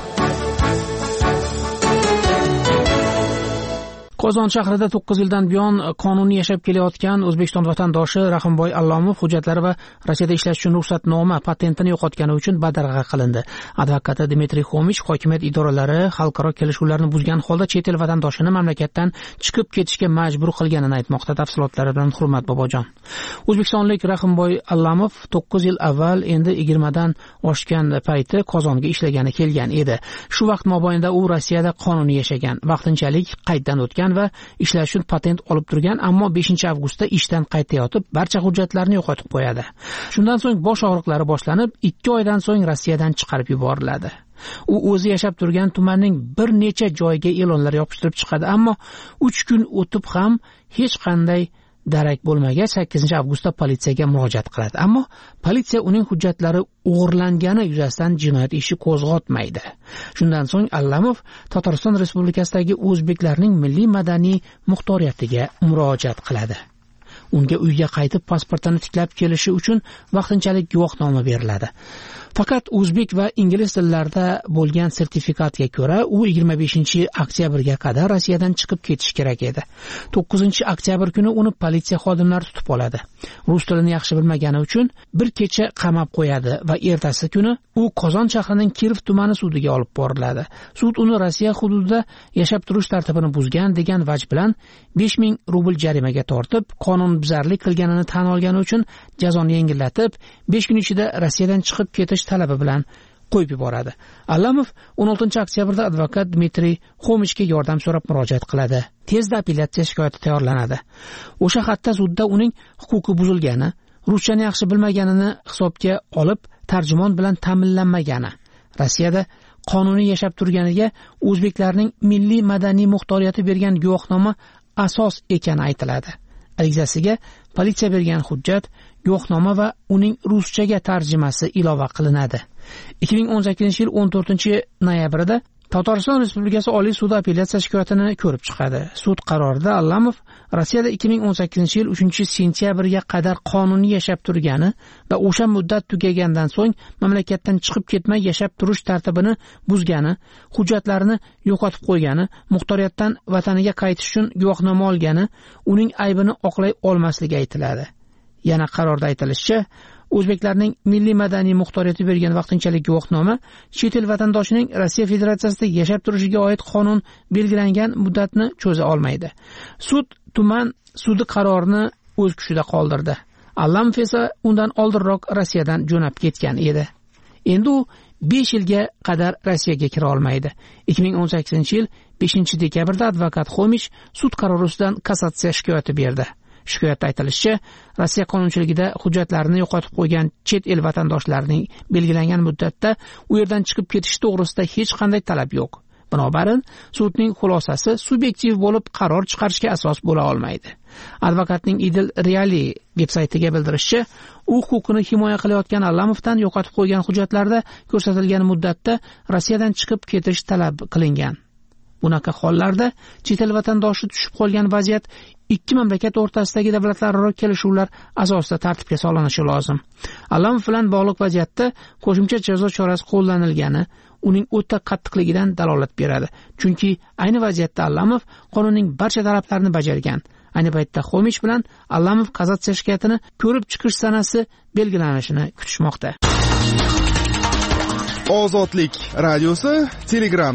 Qozon shahrida to'qqiz yildan buyon qonuniy yashab kelayotgan O'zbekiston vatandoshi Rahimboy Allomov hujjatlari va Rossiyada ishlash uchun ruxsatnoma patentini yo'qotgani uchun badarg'a qilindi. Advokati Dmitriy Xomich hokimiyat idoralari xalqaro kelishuvlarni buzgan holda chet el vatandoshini mamlakatdan chiqib ketishga majbur qilganini aytmoqda. Tafsilotlari bilan Hurmat Bobojon. O'zbekistonlik Rahimboy Allomov to'qqiz yil avval, endi yigirmadan oshgan payti Qozonga ishlagani kelgan edi. Shu vaqt mobaynida u Rossiyada qonuniy yashagan, vaqtinchalik qayddan o'tgan va ishlash uchun patent olib turgan, ammo beshinchi avgustda ishdan qaytayotib barcha hujjatlarini yo'qotib qo'yadi. Shundan so'ng bosh og'riqlari boshlanib, ikki oydan so'ng Rossiyadan chiqarib yuboriladi. U o'zi yashab turgan tumanning bir necha joyiga e'lonlar yopishtirib chiqadi, ammo uch kun o'tib ham hech qanday darak bo'lmagach sakkizinchi avgustda politsiyaga murojaat qiladi. Ammo politsiya uning hujjatlari o'g'irlangani yuzasidan jinoyat ishi qo'zg'atmaydi. Shundan so'ng Allomov Tatariston Respublikasidagi o'zbeklarning milliy madaniy muxtoriyatiga murojaat qiladi. Unga uyga qaytib pasportini tiklab kelishi uchun vaqtinchalik guvohnoma beriladi. Faqat o'zbek va ingliz tillarida bo'lgan sertifikatga ko'ra u yigirma beshinchi oktyabrga qadar Rossiyadan chiqib ketish kerak edi. to'qqizinchi oktyabr kuni uni politsiya xodimlari tutib oladi. Rus tilini yaxshi bilmagani uchun bir kecha qamab qo'yadi va ertasi kuni u Qozon shahrining Kirov tumani sudiga olib boriladi. Sud uni Rossiya hududida yashab turish tartibini buzgan degan vaj bilan besh ming rubl jarimaga tortib, qonunbuzarlik qilganini tan olgani uchun jazoni yengillatib, besh kun ichida Rossiyadan chiqib ketish talabi bilan qo'yib yuboradi. Allomov o'n oltinchi oktyabrda advokat Dmitriy Xomichga yordam so'rab murojaat qiladi. Tezda apellyatsiya shikoyati tayyorlanadi. O'sha xatda sudda uning huquqi buzilgani, ruschani yaxshi bilmaganini hisobga olib, tarjimon bilan ta'minlanmagani, Rossiyada qonuniy yashab turganiga o'zbeklarning milliy madaniy muxtoriyati bergan guvohnoma asos ekani aytiladi. Arizasiga politsiya bergan hujjat, guvohnoma va uning ruschaga tarjimasi ilova qilinadi. ikki ming o'n sakkizinchi yil o'n to'rtinchi noyabrida Tatariston Respublikasi Oliy sudi apellyatsiya shikoyatini ko'rib chiqadi. Sud qarorida Allomov Rossiyada ikki ming o'n sakkizinchi yil uchinchi sentyabrga qadar qonuniy yashab turgani va o'sha muddat tugagandan so'ng mamlakatdan chiqib ketmay yashab turish tartibini buzgani, hujjatlarini yo'qotib qo'ygani, muxtoriyatdan vataniga qaytish uchun guvohnoma olgani, uning aybini oqlay olmasligi aytiladi. Yana qarorda aytilishicha, o'zbeklarning milliy madaniy muxtoriyati bergan vaqtinchalik guvohnoma chet el vatandoshining Rossiya Federatsiyasida yashab turishiga oid qonun belgilangan muddatni cho'za olmaydi. Sud tuman sudi qarorini o'z kuchida qoldirdi. Allomov esa undan oldinroq Rossiyadan jo'nab ketgan edi. Endi u besh yilga qadar Rossiyaga kira olmaydi. ikki ming o'n sakkizinchi yil beshinchi dekabrda advokat Xomich sud qarori ustidan kassatsiya shikoyati berdi. Shikoyatda aytilishicha, Rossiya qonunchiligida hujjatlarini yo'qotib qo'ygan chet el vatandoshlarining belgilangan muddatda u yerdan chiqib ketish to'g'risida hech qanday talab yo'q. Binobarin, sudning xulosasi subyektiv bo'lib qaror chiqarishga asos bo'la olmaydi. Advokatning Idil Reali veb-saytiga bildirishicha, u huquqini himoya qilayotgan Allomovdan yo'qotib qo'ygan hujjatlarda ko'rsatilgan muddatda Rossiyadan chiqib ketish talab qilingan. Bunaqa hollarda chet el vatandoshi tushib qolgan vaziyat ikki mamlakat o'rtasidagi davlatlararo kelishuvlar asosida tartibga solinishi lozim. Allomov bilan bog'liq vaziyatda qo'shimcha jazo chorasi qo'llanilgani uning o'ta qattiqligidan dalolat beradi. Chunki ayni vaziyatda Allomov qonunning barcha talablarini bajargan. Ayni paytda Xomich bilan Allomov kassatsiya shikoyatini ko'rib chiqish sanasi belgilanishini kutishmoqda. Ozodlik radiosi Telegramda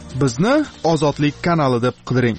Bizni Ozodlik kanali deb qidiring.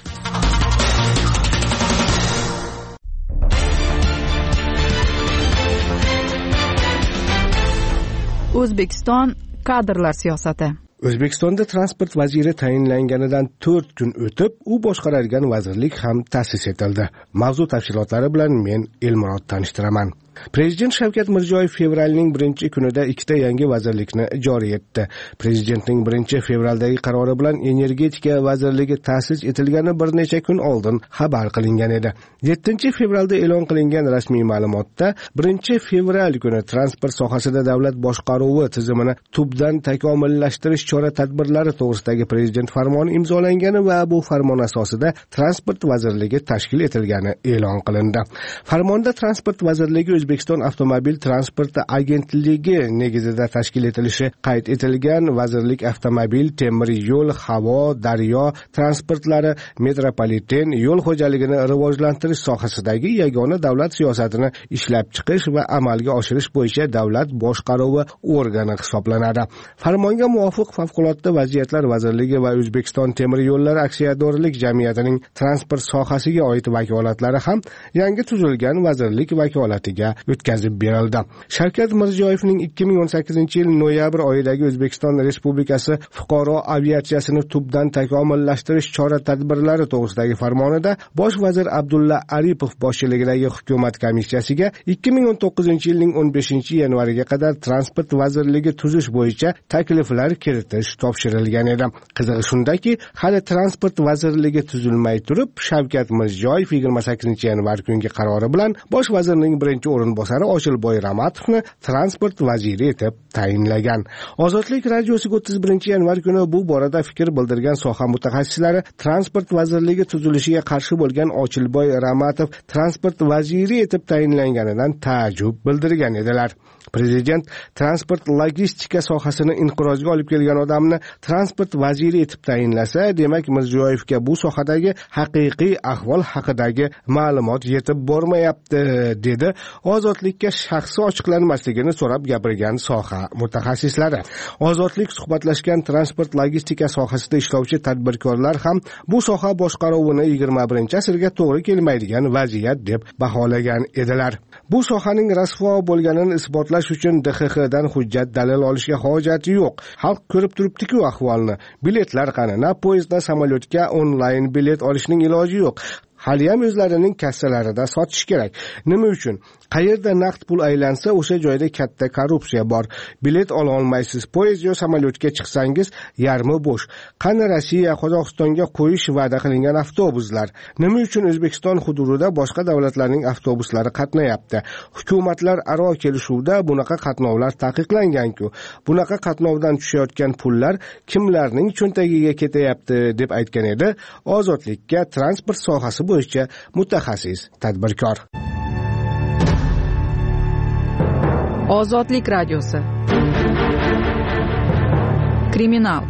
O'zbekiston kadrlar siyosati. O'zbekistonda transport vaziri tayinlanganidan to'rt kun o'tib, u boshqaradigan vazirlik ham ta'sis etildi. Mavzu tafsilotlari bilan men Elmurod tanishtiraman. Prezident Shavkat Mirziyoyev fevralning birinchi kunida ikkita yangi vazirlikni joriy etdi. Prezidentning birinchi fevraldagi qarori bilan energetika vazirligi ta'sis etilgani bir necha kun oldin xabar qilingan edi. yettinchi fevralda e'lon qilingan rasmiy ma'lumotda birinchi fevral kuni transport sohasida davlat boshqaruvi tizimini tubdan takomillashtirish chora-tadbirlari to'g'risidagi prezident farmoni imzolangani va bu farmon asosida transport vazirligi tashkil etilgani e'lon qilindi. Farmonda transport vazirligi O'zbekiston avtomobil transporti agentligi negizida tashkil etilishi qayd etilgan. Vazirlik avtomobil, temir yo'l, havo, daryo transportlari, metropoliten yo'l xo'jaligini rivojlantirish sohasidagi yagona davlat siyosatini ishlab chiqish va amalga oshirish bo'yicha davlat boshqaruvi organi hisoblanadi. Farmonga muvofiq Favqulodda vaziyatlar vazirligi va O'zbekiston temir yo'llari aksiyadorlik jamiyatining transport sohasiga oid vakolatlari ham yangi tuzilgan vazirlik vakolatiga o'tkazib berildi. Shavkat Mirziyoyevning ikki ming o'n sakkizinchi yil noyabr oyidagi O'zbekiston Respublikasi fuqaro aviatsiyasini tubdan takomillashtirish chora-tadbirlari to'g'risidagi farmonida bosh vazir Abdulla Aripov boshchiligidagi hukumat komissiyasiga ikki ming o'n to'qqizinchi yilning o'n beshinchi yanvariga qadar transport vazirligi tuzish bo'yicha takliflar kiritish topshirilgan edi. Qizig'i shundaki, hali transport vazirligi tuzilmay turib, Shavkat Mirziyoyev yigirma sakkizinchi yanvar kungi qarori bilan bosh vazirning birinchi o'rinbosari Ochilboy Ramatovni transport vaziri etib tayinlagan. Ozodlik radiosiga o'ttiz birinchi yanvar kuni bu borada fikr bildirgan soha mutaxassislari transport vazirligi tuzilishiga qarshi bo'lgan Ochilboy Ramatov transport vaziri etib tayinlanganidan taajjub bildirgan edilar. Prezident transport logistika sohasini inqirozga olib kelgan odamni transport vaziri etib tayinlasa, demak Mirziyoyevga bu sohadagi haqiqiy ahvol haqidagi ma'lumot yetib bormayapti, dedi Ozodlikka shaxsi ochiqlanmasligini so'rab gapirgan soha mutaxassislari. Ozodlik suhbatlashgan transport logistika sohasida ishlovchi tadbirkorlar ham bu soha boshqaruvini yigirma birinchi asrga to'g'ri kelmaydigan vaziyat deb baholagan edilar. Bu sohaning rasvo bo'lganini isbotlash uchun D X X dan hujjat dalil olishga hojati yo'q. Xalq ko'rib turibdi-ku ahvolni. Biletlar qani, na poyezd, na samolyotga onlayn bilet olishning iloji yo'q. Hali ham o'zlarining kassalarida sotish kerak. Nima uchun? Qayerda naqd pul aylansa, o'sha joyda katta korrupsiya bor. Bilet ola olmaysiz. Poyezd yo samolyotga chiqsangiz, yarmi bo'sh. Qani Rossiya, Qozog'istonga qo'yish va'da qilingan avtobuslar? Nima uchun O'zbekiston hududida boshqa davlatlarning avtobuslari qatnayapti? Hukumatlar aro kelishuvda bunaqa qatnovlar taqiqlangan-ku. Bunaqa qatnovdan tushayotgan pullar kimlarning cho'ntagiga ketayapti deb aytgan edi Ozodlikka transport sohasi bo'yicha mutaxassis tadbirkor. Ozodlik radiosi. Kriminal.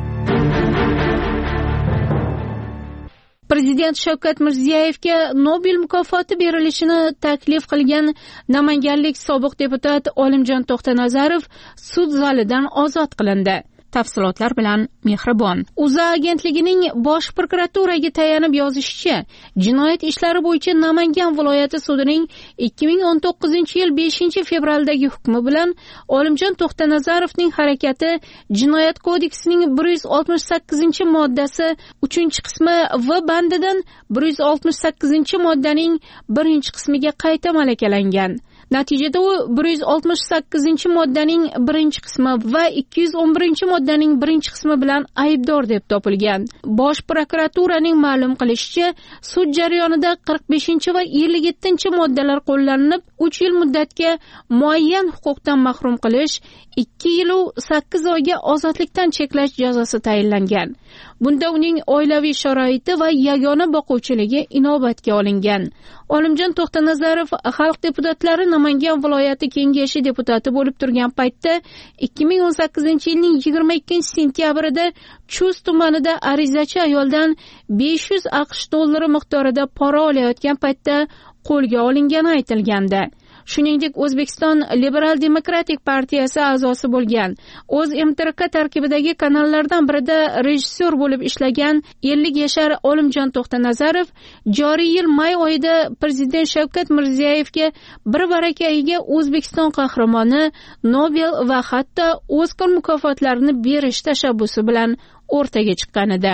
Prezident Shavkat Mirziyoyevga Nobel mukofoti berilishini taklif qilgan namanganlik sobiq deputat Olimjon To'xtanazarov sud zalidan ozod qilindi. Tafsilotlar bilan Mehribon. O'zA agentligining bosh prokuraturaga tayanib yozishicha, jinoyat ishlari bo'yicha Namangan viloyati sudining ikki ming o'n to'qqizinchi yil beshinchi fevraldagi hukmi bilan Olimjon To'xtanazarovning harakati Jinoyat kodeksining bir yuz oltmish sakkizinchi moddasi uchinchi qismi V bandidan bir yuz oltmish sakkizinchi moddaning birinchi qismiga qayta malakalangan. Natijada u bir yuz oltmish sakkizinchi moddaning birinchi qismi va ikki yuz o'n birinchi moddaning birinchi qismi bilan aybdor deb topilgan. Bosh prokuraturaning ma'lum qilishicha, sud jarayonida qirq beshinchi va ellik yettinchi moddalar qo'llanilib, uch yil muddatga muayyan huquqdan mahrum qilish, ikki yil u sakkiz oyga ozodlikdan cheklash jazosi tayinlangan. Bunda uning oilaviy sharoiti va yagona boquvchiligi inobatga olingan. Olimjon To'xtanazarov xalq deputatlari Namangan viloyati kengashi deputati bo'lib turgan paytda ikki ming o'n sakkizinchi yilning yigirma ikkinchi sentyabrida Chust tumanida arizachi ayoldan besh yuz AQSh dollari miqdorida pora olayotgan paytda qo'lga olingani aytilgandi. shuningdek O'zbekiston Liberal demokratik partiyasi a'zosi bo'lgan. O'z M T R K tarkibidagi kanallardan birida rejissyor bo'lib ishlagan ellik yashar Olimjon To'xtanazarov joriy yil may oyida prezident Shavkat Mirziyoyevga bir barakayiga O'zbekiston qahramoni, Nobel va hatto Oskar mukofotlarini berish tashabbusi bilan o'rtaga chiqqan edi.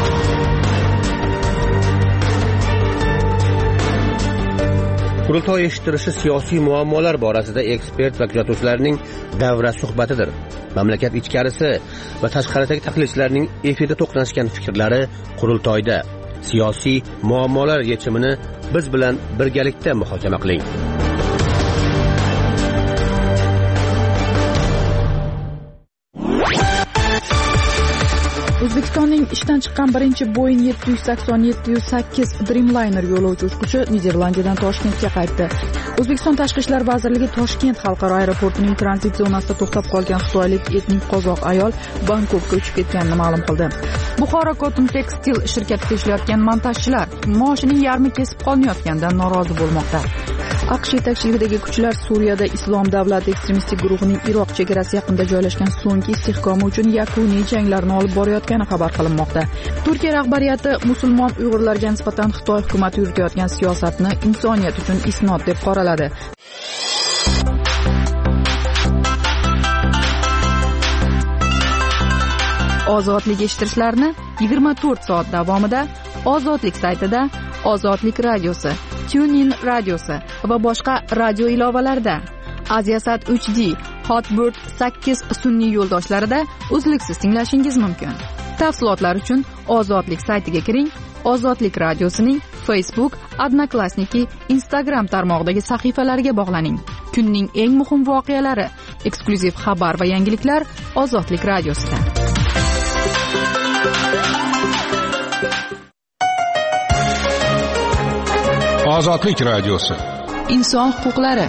Qurultoy eshittirishi siyosiy muammolar borasida ekspert va kuzatuvchilarning davra suhbatidir. Mamlakat ichkarisi va tashqaridagi tahlilchilarning efirda to'qnashgan fikrlari qurultoyda. Siyosiy muammolar yechimini biz bilan birgalikda muhokama qiling. O'zbekistonning ishdan chiqqan birinchi Boeing yetti yuz sakson yetti yuz sakkiz Dreamliner yo'lovchi uchquchi Niderlandiyadan Toshkentga qaytdi. O'zbekiston Tashqi ishlar vazirligi Toshkent xalqaro aeroportining tranzit zonasida to'xtab qolgan xitoylik etnik qozoq ayol Bangkokka uchib ketganini ma'lum qildi. Buxoro Cotton Textile shirkatida ishlayotgan montajchilar maoshining yarmi kesib qolinayotganidan norozi bo'lmoqda. AQSh yetakchiligidagi kuchlar Suriyada Islom davlati ekstremistik guruhining Iroq chegarasi yaqinida joylashgan so'nggi istehkomi uchun yakuniy janglarni olib borayotgani xabar qilinmoqda. Turkiya rahbariyati musulmon uyg'urlarga nisbatan Xitoy hukumati yuritayotgan siyosatni insoniyat uchun isnod deb qoraladi. Ozodlik eshittirishlarni yigirma to'rt soat davomida Ozodlik saytida, Ozodlik radiosi, TuneIn radiosi va boshqa radio ilovalarida, Aziasat uch D, Hotbird sakkiz sun'iy yo'ldoshlarida uzluksiz tinglashingiz mumkin. Tafsilotlar uchun Ozodlik saytiga kiring. Ozodlik radiosining Facebook, Odnoklassniki, Instagram tarmog'idagi sahifalariga bog'laning. Kunning eng muhim voqealari, eksklyuziv xabar va yangiliklar Ozodlik radiosida. Ozodlik radiosi. Inson huquqlari.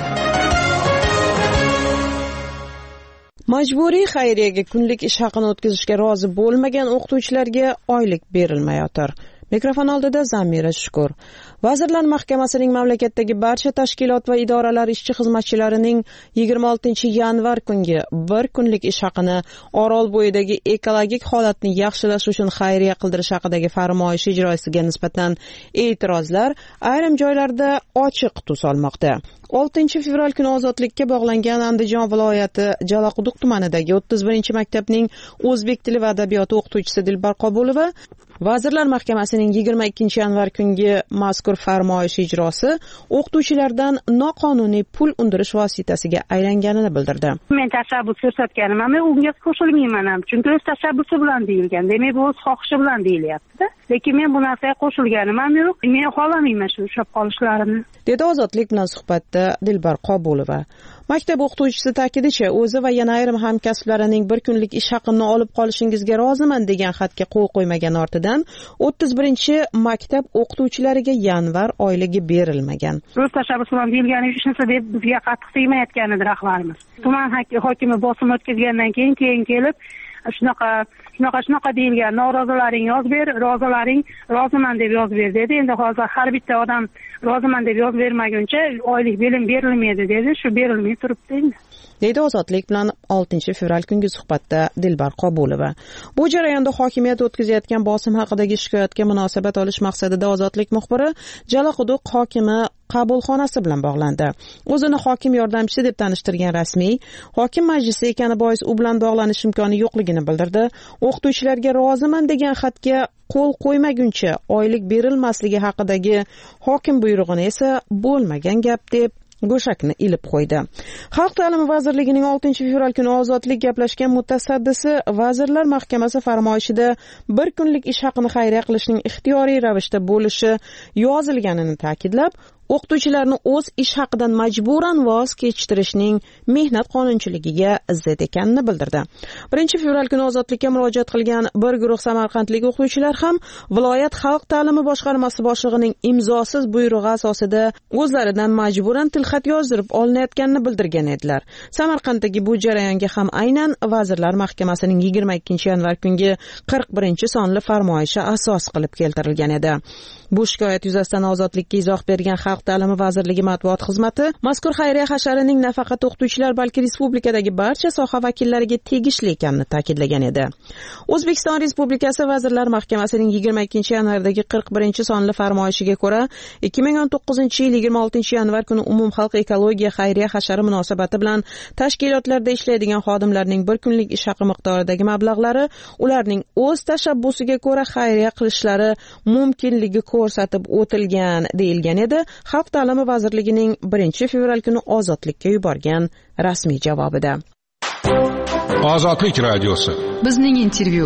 Majburiy xayriyaga kunlik ish haqini o'tkazishga rozi bo'lmagan o'qituvchilarga oylik berilmayotir. Mikrofon oldida Zamira Shukur. Vazirlar Mahkamasining mamlakatdagi barcha tashkilot va idoralar ishchi xizmatchilarining yigirma oltinchi yanvar kungi bir kunlik ish haqini Orolbo'yidagi ekologik holatni yaxshilash uchun xayriya qildirish haqidagi farmoyish ijrosiga nisbatan e'tirozlar ayrim joylarda ochiq tus olmoqda. oltinchi fevral kuni ozodlikka bog'langan Andijon viloyati Jalaquduq tumanidagi o'ttiz birinchi maktabning o'zbek tili va adabiyoti o'qituvchisi Dilbar Qobulova Vazirlar Mahkamasining yigirma ikkinchi yanvar kungi mazkur farmoyish ijrosi o'qituvchilardan noqonuniy pul undirish vositasiga aylanganini bildirdi. Men tashabbus ko'rsatganim, men unga qo'shilmayman ham, chunki o'z tashabbusi bilan deyilgan. Demak, bu o'z xohishi bilan deyilyapti-da. Lekin men bu narsaga qo'shilganim ham yo'q. Men xohlamayman shu ushlab qolishlarini. Dedi Ozodlik bilan suhbatda Dilbar Qobulova. Maktab o'qituvchisi ta'kidicha, o'zi va yana ayrim hamkasblarining bir kunlik ish haqini olib qolishingizga roziman degan xatga qo'l qo'ymagan ortidan o'ttiz birinchi maktab o'qituvchilariga yanvar oyligi berilmagan. O'z tashabbus bilan deyilgani ishonsa deb bizga qattiq tegmayotganidir rahbarimiz. Tuman hokimi bosim o'tkazgandan keyin keyin kelib shunaqa shunaqa shunaqa deyilgan, norozalaring yoz ber, rozalaring roziman deb yoz ber dedi. Endi hozir har bitta odam roziman deb yoz bermaguncha oylik belim berilmaydi dedi. Shu berilmay turibdi endi. Deydi Ozodlik bilan oltinchi fevral kungi suhbatda Dilbar Qobulova. Bu jarayonda hokimiyat o'tkazayotgan bosim haqidagi shikoyatga munosabat olish maqsadida Ozodlik muxbiri Jalaquduq hokimi qabulxonasi bilan bog'landi. O'zini hokim yordamchisi deb tanishtirgan rasmiy hokim majlisi ekani bois u bilan bog'lanish imkoni yo'qligini bildirdi. O'qituvchilarga roziman degan xatga qo'l qo'ymaguncha oylik berilmasligi haqidagi hokim buyrug'ini esa bo'lmagan gap deb go'shakni ilib qo'ydi. Xalq ta'limi vazirligining oltinchi fevral kuni Ozodlik gaplashgan mutasaddisi Vazirlar Mahkamasi farmoyishida bir kunlik ish haqini xayriya qilishning ixtiyoriy ravishda bo'lishi yozilganini ta'kidlab, o'qituvchilarni o'z ish haqidan majburan voz kechtirishning mehnat qonunchiligiga zid ekanini bildirdi. birinchi fevral kuni Ozodlikka murojaat qilgan bir guruh samarqandlik o'qituvchilar ham viloyat xalq ta'limi boshqarmasi boshlig'ining imzosiz buyrug'i asosida o'zlaridan majburan tilxat yozdirib olinayotganini bildirgan edilar. Samarqanddagi bu jarayonga ham aynan Vazirlar Mahkamasining yigirma ikkinchi yanvar kungi qirq birinchi sonli farmoyishi asos qilib keltirilgan edi. Bu shikoyat yuzasidan Ozodlikka izoh bergan Xalq ta'limi vazirligi matbuot xizmati mazkur xayriya hasharining nafaqat o'qituvchilar, balki respublikadagi barcha soha vakillariga tegishli ekanini ta'kidlagan edi. O'zbekiston Respublikasi Vazirlar Mahkamasining yigirma ikkinchi yanvardagi qirq birinchi sonli farmoyishiga ko'ra, ikki ming o'n to'qqizinchi yil yigirma oltinchi yanvar kuni umumxalq ekologiya xayriya hashari munosabati bilan tashkilotlarda ishlaydigan xodimlarning bir kunlik ish haqi miqdoridagi mablag'lari ularning o'z tashabbusiga ko'ra xayriya qilishlari mumkinligi ko'rsatib o'tilgan deyilgan edi Xalq ta'limi vazirligining birinchi fevral kuni Ozodlikka yuborgan rasmiy javobida. Ozodlik radiosi. Bizning intervyu.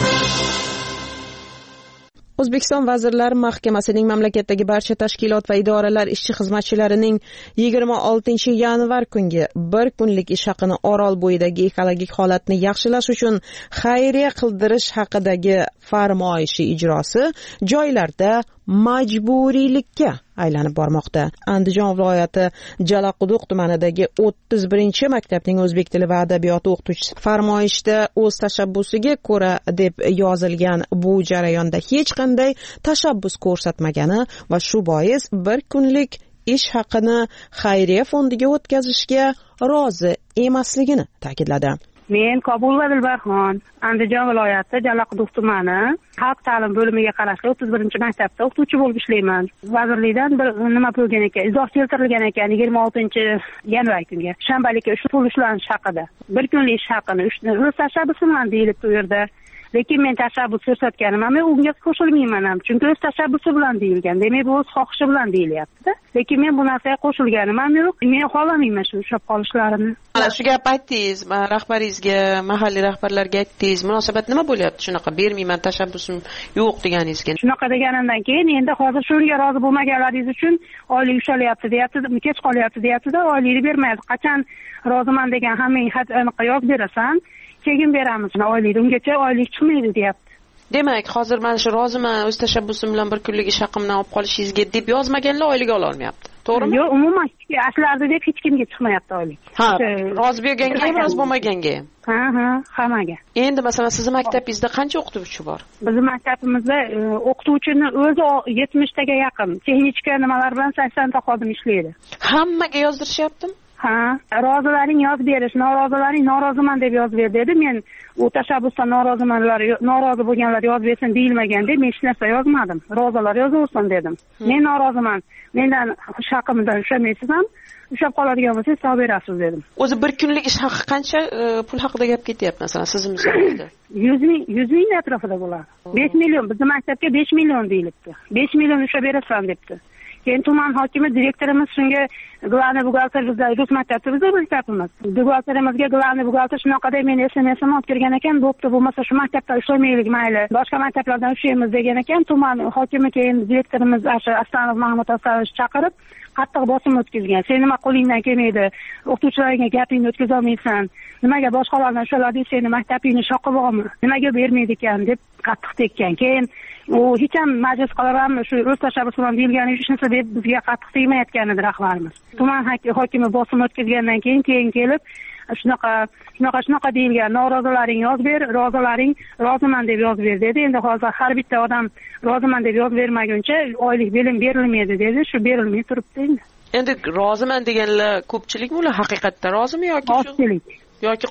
O'zbekiston Vazirlar Mahkamasining mamlakatdagi barcha tashkilot va idoralar ishchi xizmatchilarining yigirma oltinchi yanvar kungi bir kunlik ish haqini Orol bo'yidagi ekologik holatni yaxshilash uchun xayriya qildirish haqidagi farmoyishi ijrosi joylarda majburiylikka aylanib bormoqda. Andijon viloyati Jalaquduq tumanidagi o'ttiz birinchi maktabning o'zbek tili va adabiyoti o'qituvchisi farmoyishda o'z tashabbusiga ko'ra deb yozilgan bu jarayonda hech qanday tashabbus ko'rsatmagani va shu bois bir kunlik ish haqini xayriya fondiga o'tkazishga rozi emasligini ta'kidladi. Men Kobulla Dilbarxon, Andijon viloyati Jalaquduq tumani xalq ta'lim bo'limiga qarashli o'ttiz birinchi maktabda o'qituvchi bo'lib ishlayman. Vazirlikdan bir nima bo'lgan ekan, izoh keltirilgan ekan yigirma oltinchi yanvar kunga shanbalikka ushbu pul ushlanish haqida. Bir kunlik ish haqini o'z tashabbusi bilan deyilibdi u yerda. Lekin men tashabbus ko'rsatganim ham unga qo'shilmayman ham, chunki o'z tashabbusi bilan deyilgan. Demak, bu o'z xohishi bilan deyilyapti. Lekin men bu narsaga qo'shilganim ham yo'q. Men xohlamayman shu ushlab qolishlarini. Mana shu gap aytdingiz, rahbaringizga, mahalliy rahbarlarga aytdingiz. Munosabat nima bo'lyapti shunaqa bermayman, tashabbusim yo'q deganingizga? Shunaqa deganimdan keyin endi hozir shunga rozi bo'lmaganlaringiz uchun oylik ushalyapti, deyapti, kech qolyapti, deyapti-da, oylikni bermayapti. Qachon roziman degan hammang xat aniq yozib berasan, keyin beramiz oylikni. Ungacha oylik chiqmaydi, deyapti. Demak, hozir mana shu roziman, o'z tashabbusim bilan bir kunlik ish haqimdan olib qolishingizga deb yozmaganlar oylik ola olmayapti. To'g'rimi? Yo'q, umuman ashlarda deb hech kimga chiqmayapti oylik. Ha, rozi bo'lganga ham, rozi bo'lmaganga ham. Ha, ha, hammaga. Endi masalan, sizning maktabingizda qancha o'qituvchi bor? Bizning maktabimizda e, o'qituvchining o'zi yetmishtaga yaqin. Texnika nimalar bilan saksonta xodim ishlaydi. Hammaga yozdirishyaptimi? Ha, rozilaring yozib berish, norozilaring noroziman deb yozib ber dedi. Men u tashabbusdan norozimanlar, norozi bo'lganlar yozib bersin deyilmagan deb men hech narsa yozmadim. Rozilar yozaversin dedim. Hmm. Men noroziman. Mendan ish haqimdan ushlamaysiz ham, ushlab qoladigan bo'lsangiz hisob berasiz dedim. O'zi bir kunlik ish haqi qancha pul haqida gap ketyapti masalan sizning misolingizda? yuz ming, yuz ming atrofida bo'ladi. besh million, bizning maktabga besh million deyilibdi. besh million ushlab berasan debdi. Keyin tuman hokimi direktorimiz shunga glani buxgalter bizlar rus maktabida bizlar maktabimiz. Buxgalterimizga glani buxgalter shunaqada men S M S'ni olib kirgan ekan, bo'pti, bo'lmasa shu maktabda ishlamaylik mayli. Boshqa maktablardan ishlaymiz degan ekan, tuman hokimi keyin direktorimiz Astanov Mahmud Asanovich chaqirib qattiq bosim o'tkazgan. Sen nima qo'lingdan kelmaydi? O'qituvchilarga gapingni o'tkaza olmaysan. Nimaga boshqalardan ushalading, seni maktabingni shoqib olmi? Nimaga bermaydi ekan deb qattiq tekkan. Keyin u hech ham majlis qalaram shu o'z tashabbusi bilan deyilgani uchun deb bizga qattiq tegmayotgan edi rahbarimiz. Tuman hokimi bosim o'tkazgandan keyin keyin kelib shunaqa shunaqa shunaqa deyilgan, norozilaring yozib ber, rozilaring roziman deb yozib ber dedi. Endi hozir har bitta odam roziman deb yozib bermaguncha oylik belim berilmaydi dedi. Shu berilmay turibdi endi. Endi roziman deganlar ko'pchilikmi ular haqiqatda rozimi yoki ozchilik yoki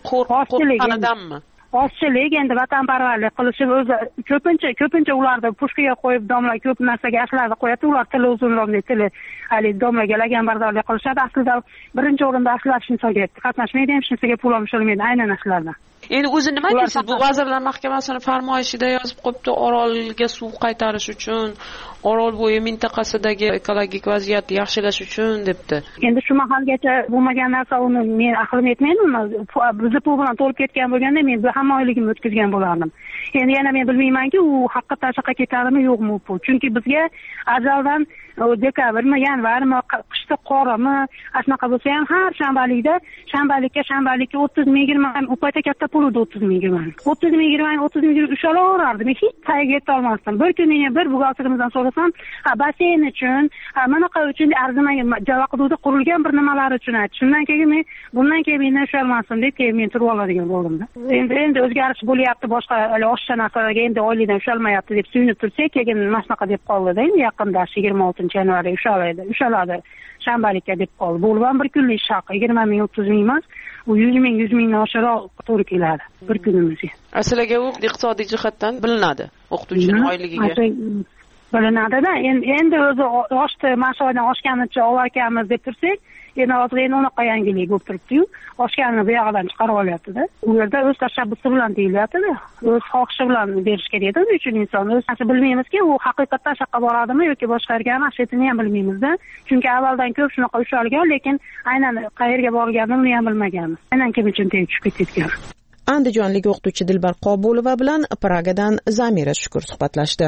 qo'rqib ozchilik endi vatanparvarlik qilishib o'zi ko'pincha ko'pincha ularni pushkaga qo'yib domla ko'p narsaga ashlarni qo'yadi. Ular tili uzunroqli tili hali domlaga laganbardorlik qilishadi. Aslida birinchi o'rinda ashlar shunchaga qatnashmaydi, ham shunchaga pul olishmaydi aynan ashlardan. Endi o'zi nima deysiz? Bu Vazirlar Mahkamasining farmoyishida yozib qo'yibdi, Orolga suv qaytarish uchun, Orol bo'yi mintaqasidagi ekologik vaziyatni yaxshilash uchun debdi. Endi shu mahalgacha bo'lmagan narsa uni men aqlim yetmaydi-mi? Bizni pul bilan to'lib ketgan bo'lganda men bu hamma oyligimni o'tkazgan bo'lardim. Endi yana men bilmaymanki, u haqqa tashaqa ketadimi, yo'qmi bu pul. Chunki bizga ajaldan dekabrmi, yanvarmi, qishda qorimi, shunaqa bo'lsa ham har shanbalikda, shanbalikka shanbalikka o'ttiz ming yigirma u paytda katta pul edi o'ttiz ming yigirma. o'ttiz ming yigirma, o'ttiz ming ushala o'rardim. Hech tagiga yeta olmasdim. Bir kuniga bir buxgalterimizdan so'rasam bo'lsam, ha basseyn uchun, ha manaqa uchun arzimagan javob hududi qurilgan bir nimalar uchun aytdi. Shundan keyin men bundan keyin mendan ushalmasin deb keyin men turib oladigan bo'ldim-da. Endi endi o'zgarish bo'lyapti, boshqa oshcha narsalarga endi oylikdan ushalmayapti deb suyunib tursak, keyin mana shunaqa deb qoldi-da. Endi yaqinda yigirma oltinchi yanvarda ushalaydi, ushaladi. Shanbalikka deb qoldi. Bu ham bir kunlik ish haqi, yigirma ming, o'ttiz ming emas. U yuz ming, yuz mingdan oshiqroq to'g'ri keladi bir kunimizga. Asliga u iqtisodiy jihatdan bilinadi o'qituvchining oyligiga. Bilinadi-da. Endi o'zi oshdi, mana shu oydan oshganicha olarkanmiz deb tursak, endi hozir endi unaqa yangilik bo'lib turibdi-yu, oshganini bu yoqdan chiqarib olyapti-da. U yerda o'z tashabbusi bilan deyilyapti-da. O'z xohishi bilan berish kerak-da uning uchun inson. O'z narsa bilmaymizki, u haqiqatdan shaqqa boradimi yoki boshqa yerga mashqetini ham bilmaymiz-da. Chunki avvaldan ko'p shunaqa ushalgan, lekin aynan qayerga borganini ham bilmaganmiz. Aynan kim uchun tegib tushib ketgan. Andijonlik o'qituvchi Dilbar Qobulova bilan Pragadan Zamira Shukur suhbatlashdi.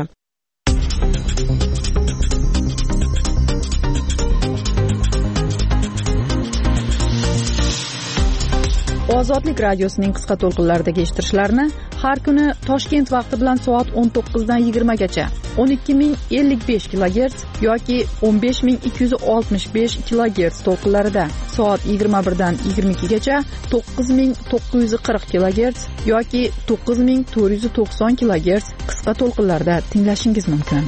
Ozodlik radiosining qisqa to'lqinlaridagi eshittirishlarni har kuni Toshkent vaqti bilan soat o'n to'qqizdan yigirmagacha o'n ikki ming ellik besh kilogerts yoki o'n besh ming ikki yuz oltmish besh kilogerts to'lqinlarida, soat yigirma birdan yigirma ikkigacha to'qqiz ming to'qqiz yuz qirq kilogerts yoki to'qqiz ming to'rt yuz to'qson kilogerts qisqa to'lqinlarda tinglashingiz mumkin.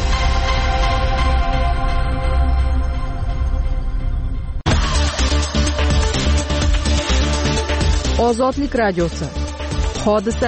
Ozodlik radiosi. Hodisa.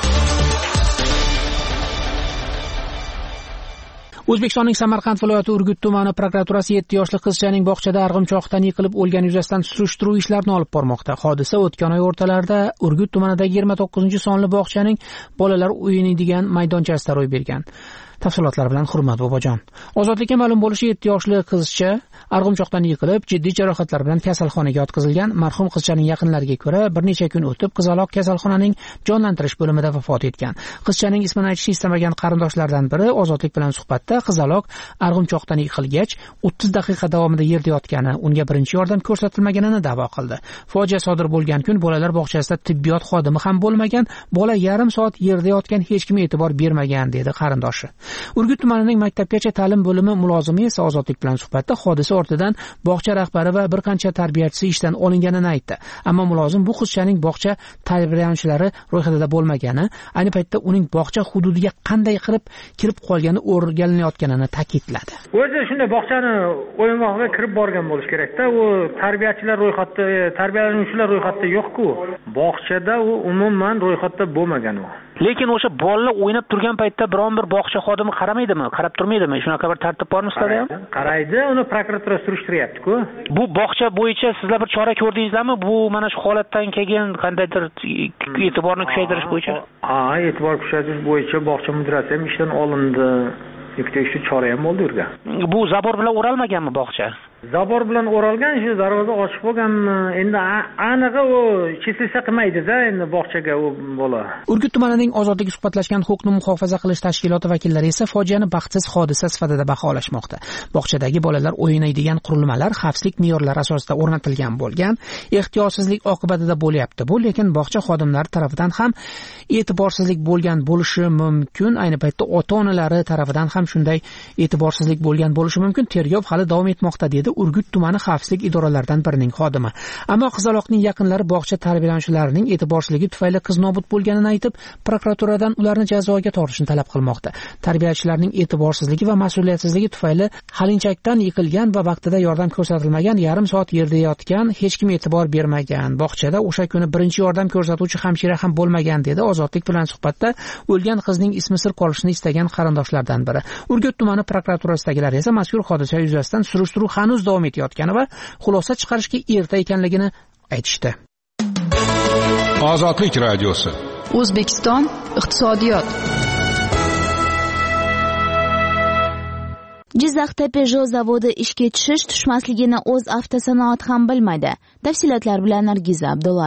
O'zbekistonning Samarqand viloyati Urgut tumani prokuraturasi yetti yoshli qizchaning bog'chada arg'imchoqdan yiqilib o'lgani yuzasidan surishtiruv ishlarini olib bormoqda. Hodisa o'tgan oy o'rtalarida Urgut tumanidagi yigirma to'qqizinchi sonli bog'chaning bolalar o'ynaydigan maydonchasida ro'y bergan. Tafsilotlar bilan Hurmat Bobojon. Ozodlikka ma'lum bo'lishicha yetti yoshli qizcha arg'imchoqdan yiqilib, jiddiy jarohatlar bilan kasalxonaga yotqizilgan. Marhum qizchaning yaqinlariga ko'ra, bir necha kun o'tib qizaloq kasalxonaning jonlantirish bo'limida vafot etgan. Qizchaning ismini aytishni istamagan qarindoshlardan biri Ozodlik bilan suhbatda qizaloq arg'imchoqdan yiqilgach, o'ttiz daqiqa davomida yerda yotgani, unga birinchi yordam ko'rsatilmaganini da'vo qildi. Fojia sodir bo'lgan kun bolalar bog'chasida tibbiyot xodimi ham bo'lmagan, bola yarim soat yerda yotgan, hech kim e'tibor bermagan dedi qarindoshi. Urgut tumanining maktabgacha ta'lim bo'limi mulozimi esa Ozodlik bilan suhbatda hodisa ortidan bog'cha rahbari va bir qancha tarbiyachisi ishdan olinganini aytdi. Ammo mulozim bu qizchaning bog'cha tarbiyalanuvchilari ro'yxatida bo'lmagani, ayni paytda uning bog'cha hududiga qanday qilib kirib qolgani o'rganilayotganini ta'kidladi. O'zi shunday bog'chani o'yingohga kirib borgan bo'lish kerak-da. U tarbiyachilar ro'yxatda, tarbiyalanuvchilar ro'yxatda yo'q-ku. Bog'chada u umuman ro'yxatda bo'lmagan u. Lekin o'sha bolalar o'ynab turgan paytda biron bir bog'cha xodimi qaramaydimi, qarab turmaydimi? Shunaqa bir tartib bormi sizlarda ham? Qaraydi, uni prokuratura surishtiryapti-ku. Bu bog'cha bo'yicha sizlar bir chora ko'rdingizlarmi? Bu mana shu holatdan keyin qandaydir e'tiborni kuchaytirish bo'yicha? Ha, e'tibor kuchaytirish bo'yicha bog'cha mudirasi ham ishdan olindi. Tegishli chora ham bo'ldi yurgan. Bu zabor bilan o'ralmaganmi bog'cha? Zabor bilan o'ralgan, shu darvoza ochiq bo'lganmi? Endi aniqi u cheklasa qilmaydi-da, endi bog'chaga u bola. Urgut tumanining Ozodlik suhbatlashgan huquqni muhofaza qilish tashkiloti vakillari esa fojiani baxtsiz hodisa sifatida baholashmoqda. Bog'chadagi bolalar o'ynaydigan qurilmalar xavfsizlik me'yorlari asosida o'rnatilgan bo'lgan, ehtiyotsizlik oqibatida bo'lyapti. Bu lekin bog'cha xodimlari tomonidan ham e'tiborsizlik bo'lgan bo'lishi mumkin. Ayni paytda ota-onalari tomonidan ham shunday e'tiborsizlik bo'lgan bo'lishi mumkin. Tergov hali davom etmoqda dedi Urgut tumani xavfsizlik idoralaridan birining xodimi. Ammo qizaloqning yaqinlari bog'cha tarbiyalanuvchilarining e'tiborsizligi tufayli qiz nobud bo'lganini aytib, prokuraturadan ularni jazoga tortishni talab qilmoqda. Tarbiyachilarning e'tiborsizligi va mas'uliyatsizligi tufayli halinchakdan yiqilgan va vaqtida yordam ko'rsatilmagan, yarim soat yerda yotgan, hech kim e'tibor bermagan. Bog'chada o'sha kuni birinchi yordam ko'rsatuvchi hamshira ham bo'lmagan dedi Ozodlik bilan suhbatda o'lgan qizning ismi sir qolishini istagan qarindoshlardan biri. Urgut tumani prokuraturasidagilar esa mazkur hodisa yuzasidan surishtiruv hanuz davom etayotgani va xulosa chiqarishga erta ekanligini aytishdi. Ozodlik radiosi. O'zbekiston iqtisodiyot. Jizzaxda Peugeot zavodi ishga tushish tushmasligini o'z avtosanoat ham bilmaydi. Tafsilotlar bilan Nargiza Abdullayeva.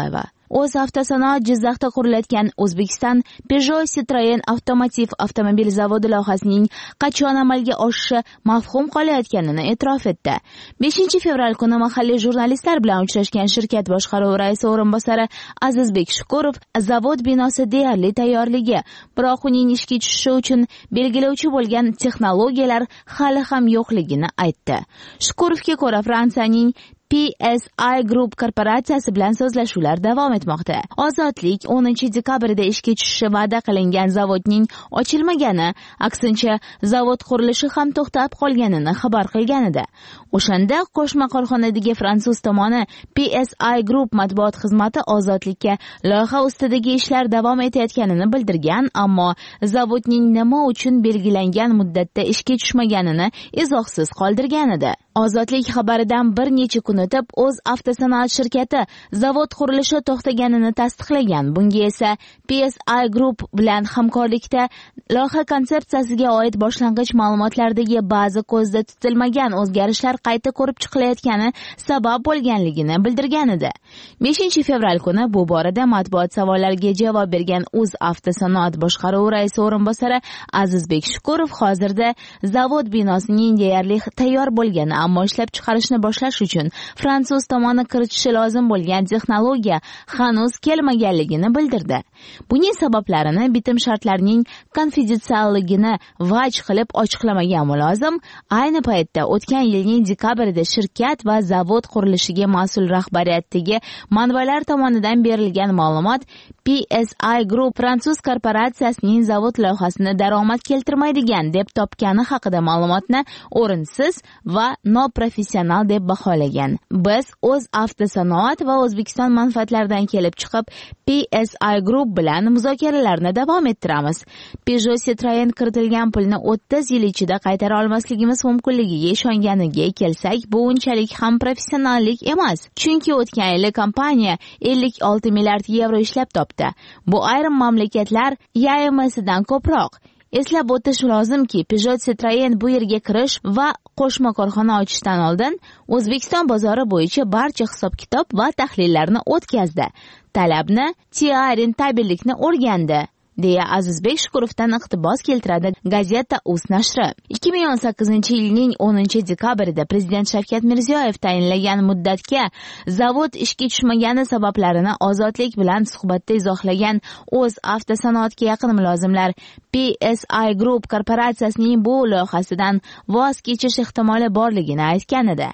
O'z avtosanoat Jizzaxda qurilayotgan O'zbekiston Peugeot Citroen avtomotiv avtomobil zavodi loyihasining qachon amalga oshishi mavhum qolayotganini e'tirof etdi. beshinchi fevral kuni mahalliy jurnalistlar bilan uchrashgan shirkat boshqaruvi raisi o'rinbosari Azizbek Shukurov zavod binosi deyarli tayyorligi, biroq uning ishga tushishi uchun belgilovchi bo'lgan texnologiyalar hali ham yo'qligini aytdi. Shukurovga ko'ra Fransiyaning P S I Group korporatsiyasi bilan so'zlashuvlar davom etmoqda. Ozodlik o'ninchi dekabrda ishga tushishi va'da qilingan zavodning ochilmagani, aksincha zavod qurilishi ham to'xtab qolganini xabar qilgan edi. O'shanda qo'shma korxonadagi fransuz tomoni P S I Group matbuot xizmati ozodlikka loyiha ustidagi ishlar davom etayotganini bildirgan, ammo zavodning nima uchun belgilangan muddatda ishga tushmaganini izohsiz qoldirgan edi. Ozodlik xabaridan bir necha kun o'tib o'z avtosanoat shirkati zavod qurilishi to'xtaganini tasdiqlagan. Bunga esa P S I Group bilan hamkorlikda loyiha konsepsiyasiga oid boshlang'ich ma'lumotlardagi ba'zi ko'zda tutilmagan o'zgarishlar qayta ko'rib chiqilayotgani sabab bo'lganligini bildirgan edi. beshinchi fevral kuni bu borada matbuot savollariga javob bergan o'z avtosanoat boshqaruvi raisi o'rinbosari Azizbek Shukurov hozirda zavod binosining deyarli tayyor bo'lgani, ammo ishlab chiqarishni boshlash uchun fransuz tomoni kiritishi lozim bo'lgan texnologiya hanuz kelmaganligini bildirdi. Buning sabablarini bitim shartlarining konfidensialligini vaj qilib ochiqlamagan mulozim ayni paytda o'tgan yilning dekabrida shirkat va zavod qurilishiga mas'ul rahbariyatdagi manbalar tomonidan berilgan ma'lumot P S I Group fransuz korporatsiyasining zavod loyihasini daromad keltirmaydigan deb topgani haqida ma'lumotni o'rinsiz va noprofessional deb baholagan. Biz o'z avtosanoat va O'zbekiston manfaatlaridan kelib chiqib P S I Group bilan muzokaralarni davom ettiramiz. Peugeot Citroen kiritilgan pulni o'ttiz yil ichida qaytara olmasligimiz mumkinligiga ishonganiga kelsak, bu unchalik ham professionallik emas. Chunki o'tgan yili kompaniya ellik olti milliard yevro ishlab topdi. Bu ayrim mamlakatlar Y M S'dan ko'proq. Eslab o'tish lozimki, Peugeot Citroen bu yerga kirish va qo'shma korxona ochishdan oldin O'zbekiston bozori bo'yicha barcha hisob-kitob va tahlillarni o'tkazdi. Talabni, T I rentabillikni o'rgandi, deya Azizbek Shukurovdan iqtibos keltiradi gazeta Uz nashri. ikki ming o'n sakkizinchi yilning o'ninchi dekabrida Prezident Shavkat Mirziyoyev tayinlagan muddatga zavod ishga tushmagani sabablarini Ozodlik bilan suhbatda izohlagan o'z avtosanoatga yaqin mulozimlar P S I Group korporatsiyasining bu loyihasidan voz kechish ehtimoli borligini aytgan edi.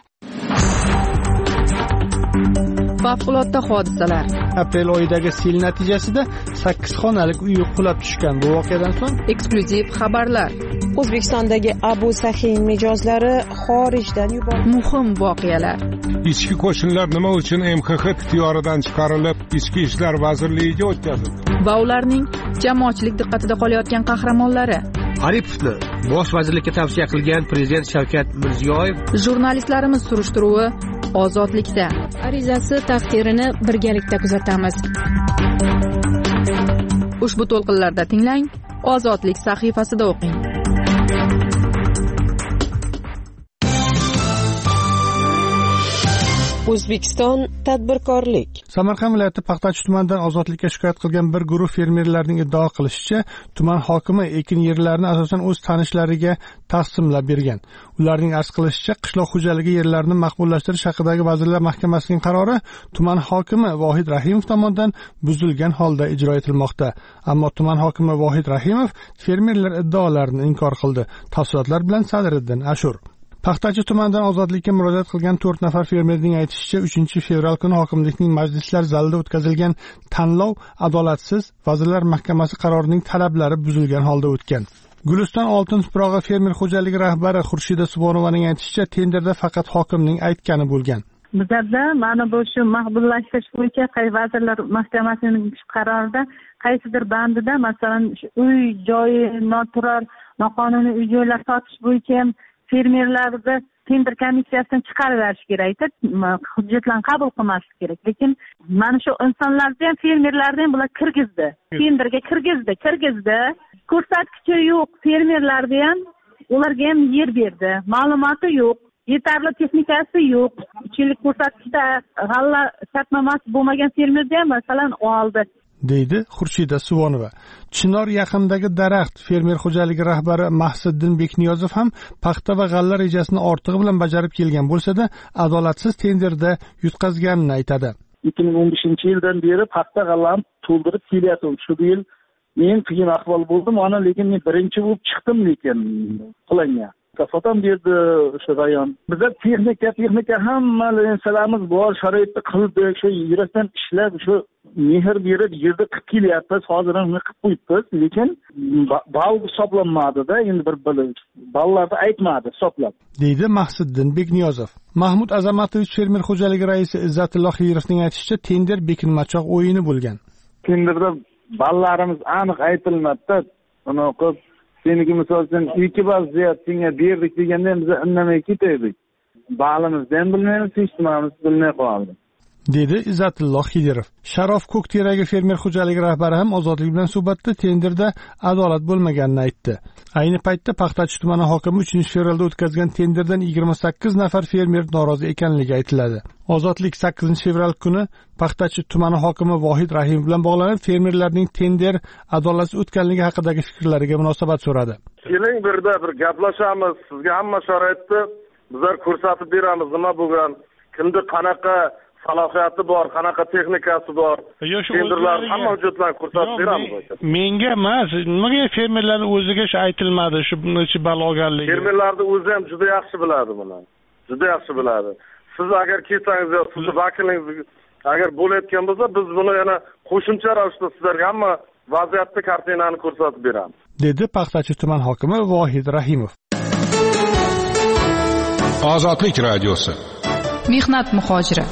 Favqulodda hodisalar. Aprel oyidagi sel natijasida sakkiz xonalik uy qulab tushgan. Bu voqeadan so'ng eksklyuziv xabarlar. O'zbekistondagi Abu Sahin mijozlari xorijdan yuborildi. Muhim voqealar. Ichki qo'shinlar nima uchun M X X ixtiyoridan chiqarilib, Ichki ishlar vazirligiga o'tkazildi? Va ularning jamoatchilik diqqatida qolayotgan qahramonlari. Aripovni bosh vazirlikka tavsiya qilgan Prezident Shavkat Mirziyoyev. Jurnalistlarimiz surishtiruvi Ozodlikda. Arizasi taqdirini birgalikda kuzatamiz. Ushbu to'lqinlarda tinglang, Ozodlik sahifasida o'qing. O'zbekiston tadbirkorlik. Samarqand viloyati Paxtachi tumanidan Ozodlikka shikoyat qilgan bir guruh fermerlarning iddao qilishicha, tuman hokimi ekin yerlarini asosan o'z tanishlariga taqsimlab bergan. Ularning arz qilishicha, qishloq xo'jaligi yerlarini maqbullashtirish haqidagi Vazirlar Mahkamasining qarori tuman hokimi Vohid Rahimov tomonidan buzilgan holda ijro etilmoqda. Ammo tuman hokimi Vohid Rahimov fermerlar iddaolarini inkor qildi. Tafsilotlar bilan Sadriddin Ashur. Paxtachi tumanidan Ozodlikka murojaat qilgan to'rt nafar fermerning aytishicha, uchinchi fevral kuni hokimlikning majlislar zalida o'tkazilgan tanlov adolatsiz, Vazirlar Mahkamasi qarorining talablari buzilgan holda o'tgan. Guliston Oltin tuprog'i fermer xo'jaligi rahbari Xurshida Subonovaning aytishicha, tenderda faqat hokimning aytgani bo'lgan. Bizda mana bu shu maqbullashtirish bo'yicha qay Vazirlar Mahkamasining qarorida qaysidir bandida, masalan, uy joyi noturar, noqonuniy uy joylar sotish bo'yicha ham fermerlarni tender komissiyasidan chiqarib berish kerak, hujjatlarni qabul qilmaslik kerak. Lekin mana shu insonlarni ham, fermerlarni ham bular kirgizdi. Tenderga kirgizdi, kirgizdi. Ko'rsatkichi yo'q, fermerlarni ham, ularga ham yer berdi. Ma'lumoti yo'q, yetarli texnikasi yo'q. uch yillik ko'rsatkichda g'alla shartnomasi bo'lmagan fermerda ham masalan oldi, deydi Xurshida Suvonova. Chinor yaqinidagi daraxt fermer xo'jaligi rahbari Mahsiddin Bekniyozov ham paxta va g'alla rejasini ortig'i bilan bajarib kelgan bo'lsa-da, adolatsiz tenderda yutqazganini aytadi. ikki ming o'n beshinchi yildan beri paxta g'allani to'ldirib kelyapman. Shu yil men qiyin ahvol bo'ldim, ana lekin men birinchi bo'lib chiqdim lekin qilanga. Kafotam berdi o'sha rayon. Bizda texnika, texnika hamma narsalarimiz bor, sharoitda qildik, shu yurakdan ishlab, shu mehr berib yerda qilib kelyapmiz. Hozir ham qilib qo'yibmiz, lekin ball hisoblanmadi-da, endi bir ballarni aytmadi hisoblab. deydi Mahsiddin Bekniyozov. Mahmud Azamatov fermer xo'jaligi raisi Izzatullo Xiyirovning aytishicha, tender bekinmachoq o'yini bo'lgan. Tenderda ballarimiz aniq aytilmadi-da. Unaqa seniki misol uchun ikki ball ziyodga berdik deganda biz indamay ketaydik. Balimizni ham bilmaymiz, hech nimamizni bilmay qoldik, dedi Izzatullo Xiyirov. Sharof Ko'kteragi fermer xo'jaligi rahbari ham Ozodlik bilan suhbatda tenderda adolat bo'lmaganini aytdi. Ayni paytda Paxtachi tumani hokimi uchinchi fevralda o'tkazgan tenderdan yigirma sakkiz nafar fermer norozi ekanligi aytiladi. Ozodlik sakkizinchi fevral kuni Paxtachi tumani hokimi Vohid Rahimov bilan bog'lanib, fermerlarning tender adolatsiz o'tganligi haqidagi fikrlariga munosabat so'radi. Keling birda bir gaplashamiz, sizga hamma sharoitni bizlar ko'rsatib beramiz, nima bo'lgan, kimda qanaqa salohiyati bor, qanaqa texnikasi bor, tenderlar hamma hujjatlarni ko'rsatib beramiz. Menga emas, nimaga fermerlarning o'ziga shu aytilmadi, shu buncha balo olganligi? Fermerlarning o'zi ham juda yaxshi biladi buni. Juda yaxshi biladi. Siz agar kelsangiz, sizni vakilingiz agar bo'layotgan bo'lsa, biz buni yana qo'shimcha ravishda sizlarga hamma vaziyatni kartinani ko'rsatib beramiz, dedi Paxtachi tuman hokimi Vohid Rahimov. Ozodlik radiosi. Mehnat muhojiri.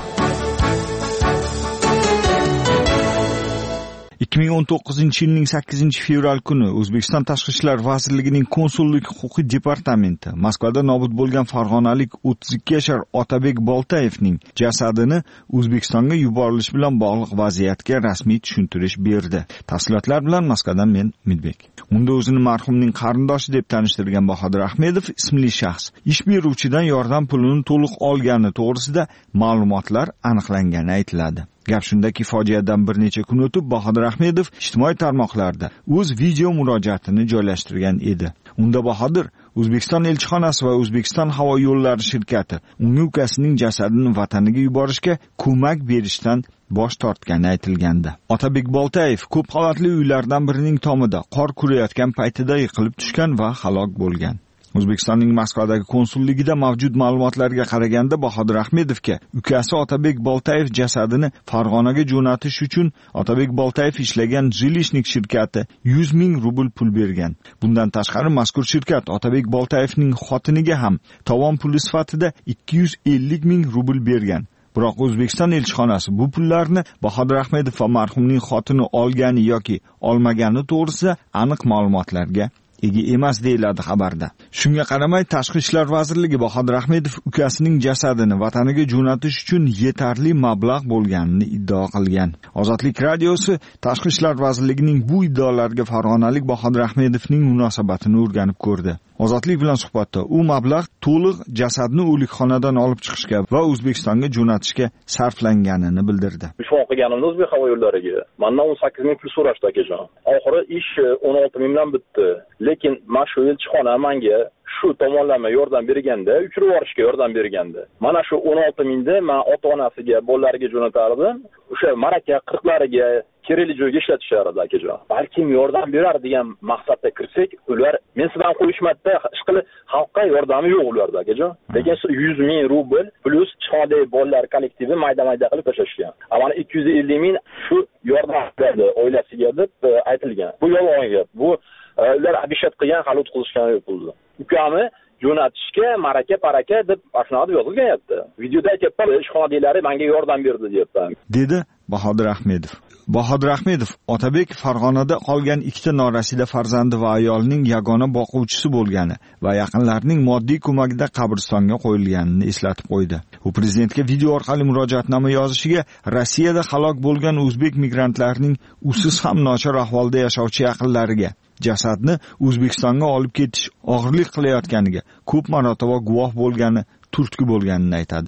ikki ming o'n to'qqizinchi yilning sakkizinchi fevral kuni O'zbekiston Tashqi ishlar vazirligining konsullik huquqiy departamenti Moskvada nobud bo'lgan farg'onalik o'ttiz ikki yashar Otabek Boltayevning jasadini O'zbekistonga yuborilish bilan bog'liq vaziyatga rasmiy tushuntirish berdi. Tafsilotlar bilan Moskvadan men Umidbek. Unda o'zini marhumning qarindoshi deb tanishtirgan Bahodir Ahmedov ismli shaxs ish beruvchidan yordam pulini to'liq olgani to'g'risida ma'lumotlar aniqlangani aytiladi. Gap shundaki, fojiadan bir necha kun o'tib Bahodir Ahmedov ijtimoiy tarmoqlarda o'z video murojaatini joylashtirgan edi. Unda Bahodir O'zbekiston elchixonasi va O'zbekiston havo yo'llari shirkati unga ukasining jasadini vataniga yuborishga ko'mak berishdan bosh tortgani aytilgandi. Otabek Boltayev ko'p qavatli uylardan birining tomida qor kurayotgan paytida yiqilib tushgan va halok bo'lgan. O'zbekistonning Moskvadagi konsulligida mavjud ma'lumotlarga qaraganda Bahodir Ahmedovga ukasi Otabek Boltayev jasadini Farg'onaga jo'natish uchun Otabek Boltayev ishlagan Jilishnik shirkati yuz ming rubl pul bergan. Bundan tashqari mazkur shirkat Otabek Boltayevning xotiniga ham tovon puli sifatida ikki yuz ellik ming rubl bergan. Biroq O'zbekiston elchixonasi bu pullarni Bahodir Ahmedov va marhumning xotini olgani yoki olmagani to'g'risida aniq ma'lumotlarga ega emas deyiladi xabarda. Shunga qaramay Tashqi ishlar vazirligi Bahodir Ahmedov ukasining jasadini vataniga jo'natish uchun yetarli mablag' bo'lganini iddao qilgan. Ozodlik radiosi Tashqi ishlar vazirligining bu iddaolariga farg'onalik Bahodir Ahmedovning munosabatini o'rganib ko'rdi. Ozodlik bilan suhbatda u mablag' to'liq jasadni o'likxonadan olib chiqishga va O'zbekistonga jo'natishga sarflanganini bildirdi. Shuni qilganimda O'zbek havo yo'llariga mendan o'n sakkiz ming pul so'rashdi akajon. Oxiri ish o'n olti ming bilan bitdi. Lekin mana shu elchixona menga shu tomonlama yordam berganda, uchirib yuborishga yordam berganda, mana shu o'n olti mingni men ota-onasiga, bolalariga jo'natardim. O'sha maraka qirqlariga kerakli joyga ishlatishardi akajon. Balkim yordam berar degan maqsadda kirsak, ular men sizdan qo'yishmadida, hech qilib xalqqa yordami yo'q ularda akajon. Lekin yuz ming rubl plus chiqadi bolalar kollektivi mayda-mayda qilib tashashgan. Mana ikki yuz ellik ming shu yordam berdi oilasiga deb aytilgan. Bu yolg'on gap. Bu ular abishat qilgan, hali o'tkazishgan yo'q pulni. Ukamni jo'natishga maraka paraka deb ashuna deb yozilgan-yapti. Videoda aytibdi, ishxonadagilari menga yordam berdi deyapti. Dedi Bahodir Ahmedov. Bahodir Ahmedov Otabek Farg'onada qolgan ikkita norasida farzandi va ayolning yagona boquvchisi bo'lgani va yaqinlarining moddiy ko'magida qabristonga qo'yilganini eslatib qo'ydi. U prezidentga video orqali murojaatnoma yozishiga Rossiyada halok bo'lgan o'zbek migrantlarining usiz ham nochor ahvolda yashovchi yaqinlariga jasadni O'zbekistonga olib ketish og'irlik qilayotganiga ko'p marotaba guvoh bo'lgani, turtki bo'lganini aytadi. O'sha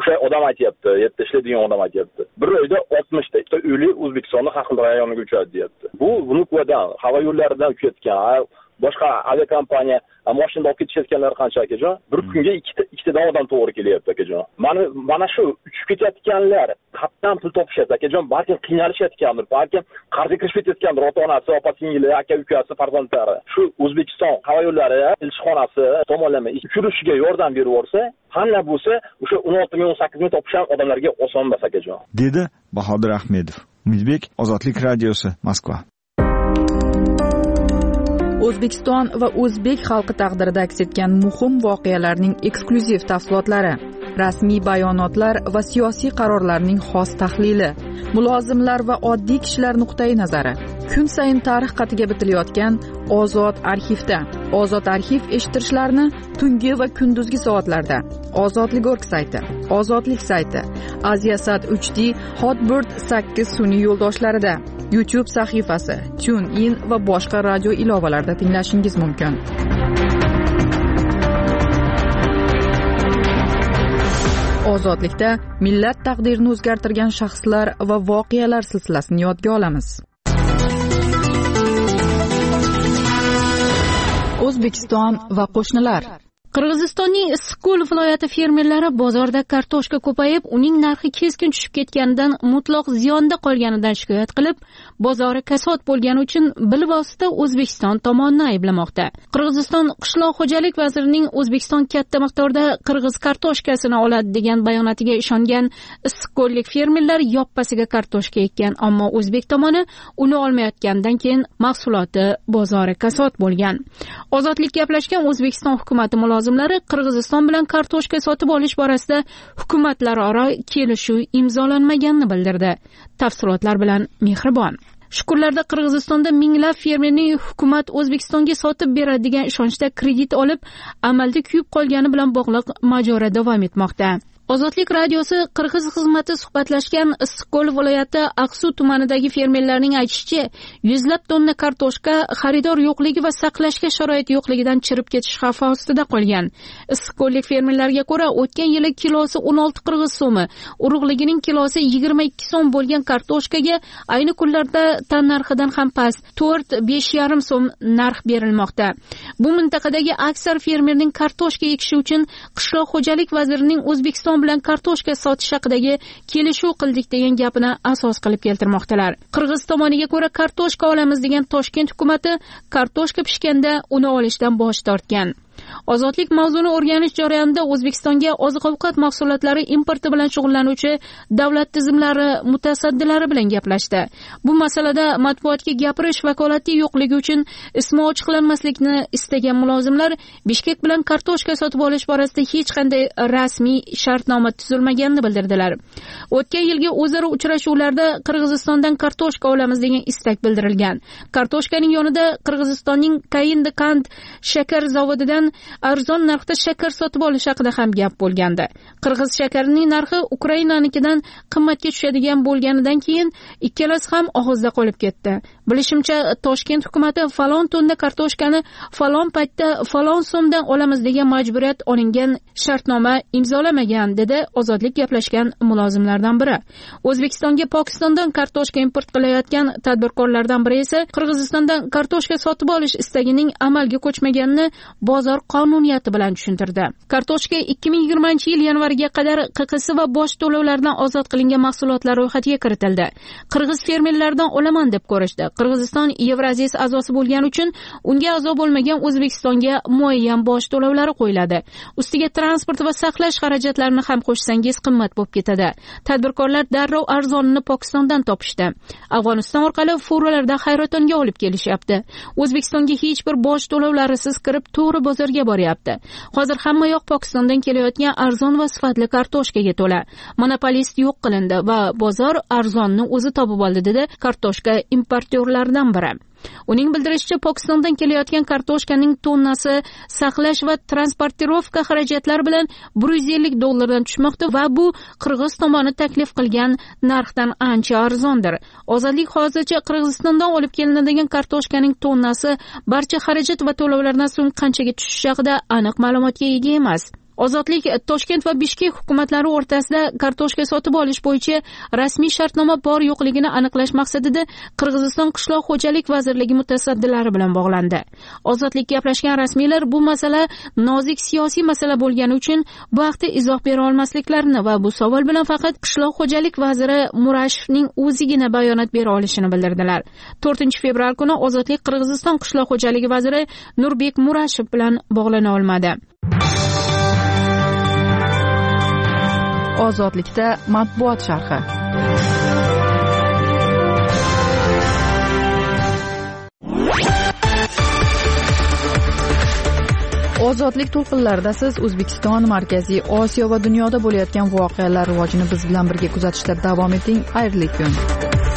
o'sha odam aytyapti, yerda ishlaydigan odam aytyapti. Bir oyda oltmishta o'lik O'zbekistonning har xil rayoniga uchadi, deyapti. Bu Vnukovadan, havo yo'llaridan uchayotgan, boshqa aviakompaniya mashinada olib ketishayotganlar qancha akajon? Bir kunga ikkita ikkitadan odam to'g'ri kelyapti akajon. Mana mana shu uchib ketayotganlar qatdan pul topishyapti akajon, balki qiynalishayotgandir, balki qarzga kirib ketayotgandir ota-onasi, opa-singili, aka-ukasi, farzandlari. Shu O'zbekiston havo yo'llari elchixonasi tomonlama uchirishiga yordam berib yorsa, hamma bo'lsa, o'sha o'n olti ming o'n sakkiz ming topishgan odamlarga oson emas akajon. Dedi Bahodir Ahmedov. Umidbek, Ozodlik radiosi, Moskva. O'zbekiston va o'zbek xalqi taqdirida aks etgan muhim voqealarning eksklyuziv tafsilotlari, rasmiy bayonotlar va siyosiy qarorlarning xos tahlili, mulozimlar va oddiy kishilar nuqtai nazari, kun sayin tarix qatiga bitilayotgan Ozod arxivda. Ozod arxiv eshittirishlarni tungi va kunduzgi soatlarda Ozodlik org sayti, Ozodlik sayti, Aziasat uch D, Hotbird sakkiz sun'iy yo'ldoshlarida, YouTube sahifasi, TuneIn va boshqa radio ilovalarida tinglashingiz mumkin. Ozodlikda millat taqdirini o'zgartirgan shaxslar va voqealar silsilasini yodga olamiz. O'zbekiston va qo'shnilar. Qirg'izistonning Issiqko'l viloyati fermerlari bozorda kartoshka ko'payib, uning narxi keskin tushib ketganidan mutlaq ziyonda qolganidan shikoyat qilib, bozori kasod bo'lgani uchun bilvosita O'zbekiston tomonini ayblamoqda. Qirg'iziston qishloq xo'jalik vazirining O'zbekiston katta miqdorda qirg'iz kartoshkasini oladi degan bayonotiga ishongan issiqko'llik fermerlar yoppasiga kartoshka ekkan, ammo o'zbek tomoni uni olmayotgandan keyin mahsuloti bozori kasod bo'lgan. Ozodlik gaplashgan O'zbekiston hukumati mulozimlari Qirg'iziston bilan kartoshka sotib olish borasida hukumatlararo kelishuv imzolanmaganini bildirdi. Tafsilotlar bilan Mehribon. Shukurlarda Qirg'izistonda minglab fermerning hukumat O'zbekistonga sotib beradi degan ishonchda kredit olib, amalda kuyib qolgani bilan bog'liq mojaro davom etmoqda. Ozodlik radiosi Qirg'iz xizmati suhbatlashgan Issiqko'l viloyati Aqsu tumanidagi fermerlarning aytishicha, yuzlab tonna kartoshka xaridor yo'qligi va saqlashga sharoit yo'qligidan chirib ketish xavfi ostida qolgan. Issiqko'llik fermerlarga ko'ra, o'tgan yili kilosi o'n olti qirg'iz so'mi, urug'ligining kilosi yigirma ikki so'm bo'lgan kartoshkaga ayni kunlarda tan narxidan ham past to'rt besh yarim so'm narx berilmoqda. Bu mintaqadagi aksar fermerning kartoshka ekishi uchun qishloq xo'jalik vazirining O'zbekiston bilan kartoshka sotish haqidagi kelishuv qildik degan gapini asos qilib keltirmoqdalar. Qirg'iz tomoniga ko'ra, kartoshka olamiz degan Toshkent hukumati kartoshka pishganda uni olishdan bosh tortgan. Ozodlik mavzuni o'rganish jarayonida O'zbekistonga oziq-ovqat mahsulotlari importi bilan shug'ullanuvchi davlat tizimlari mutasaddilari bilan gaplashdi. Bu masalada matbuotga gapirish vakolati yo'qligi uchun ismi ochiqlanmaslikni istagan mulozimlar Bishkek bilan kartoshka sotib olish borasida hech qanday rasmiy shartnoma tuzilmaganini bildirdilar. O'tgan yilgi o'zaro uchrashuvlarda Qirg'izistondan kartoshka olamiz degan istak bildirilgan. Kartoshkaning yonida Qirg'izistonning Kayindikand shakar zavodidan arzon narxda shakar sotib olish haqida ham gap bo'lgandi. Qirg'iz shakarining narxi Ukrainanikidan qimmatga tushadigan bo'lganidan keyin ikkalasi ham og'izda qolib ketdi. Bilishimcha, Toshkent hukumati falon tonna kartoshkani falon paytda falon so'mdan olamiz degan majburiyat olingan shartnoma imzolamagan, dedi Ozodlik gaplashgan mulozimlardan biri. O'zbekistonga Pokistondan kartoshka import qilayotgan tadbirkorlardan biri esa Qirg'izistondan kartoshka sotib olish istagining amalga ko'chmaganini bozor qonuniyati bilan tushuntirdi. Kartoshka ikki ming yigirmanchi yil yanvariga qadar Q Q S va bosh to'lovlardan ozod qilingan mahsulotlar ro'yxatiga kiritildi. Qirg'iz fermerlardan olaman deb ko'rishdi. Qirg'iziston Yevroziyas a'zosi bo'lgani uchun unga a'zo bo'lmagan O'zbekistonga muayyan bosh to'lovlari qo'yiladi. Ustiga transport va saqlash xarajatlarini ham qo'shsangiz qimmat bo'lib ketadi. Tadbirkorlar darrov arzonini Pokistondan topishdi. Afg'oniston orqali furalarda hayrotonga olib kelishyapti. O'zbekistonga hech bir bosh to'lovlarisiz kirib to'g'ri bozorga boryapti. Hozir hamma yoq Pokistondan kelayotgan arzon va sifatli kartoshkaga to'la. Monopolist yo'q qilindi va bozor arzonni o'zi topib oldi, dedi kartoshka importyorlaridan biri. Uning bildirishicha, Pokistondan kelayotgan kartoshkaning tonnasi saqlash va transportirovka xarajatlari bilan bir yuz ellik dollardan tushmoqda va bu Qirg'iz tomoni taklif qilgan narxdan ancha arzondir. Ozodlik hozircha Qirg'izistondan olib kelinadigan kartoshkaning tonnasi barcha xarajat va to'lovlardan so'ng qanchaga tushishi haqida aniq ma'lumotga ega emas. Ozodlik Toshkent va Bishkek hukumatlari o'rtasida kartoshka sotib olish bo'yicha rasmiy shartnoma bor yo'qligini aniqlash maqsadida Qirg'iziston qishloq xo'jalik vazirligi mutasaddilari bilan bog'landi. Ozodlik gaplashgan rasmiylar bu masala nozik siyosiy masala bo'lgani uchun bu haqda izoh bera olmasliklarini va bu savol bilan faqat qishloq xo'jalik vaziri Murashevning o'zigina bayonot bera olishini bildirdilar. to'rtinchi fevral kuni Ozodlik Qirg'iziston qishloq xo'jaligi vaziri Nurbek Murashev bilan bog'lana olmadi. Ozodlikda matbuot sharhi. Ozodlik to'lqinlarida siz O'zbekiston, Markaziy Osiyo va dunyoda bo'layotgan voqealar rivojini biz bilan birga kuzatishda davom eting. Xayrli kun.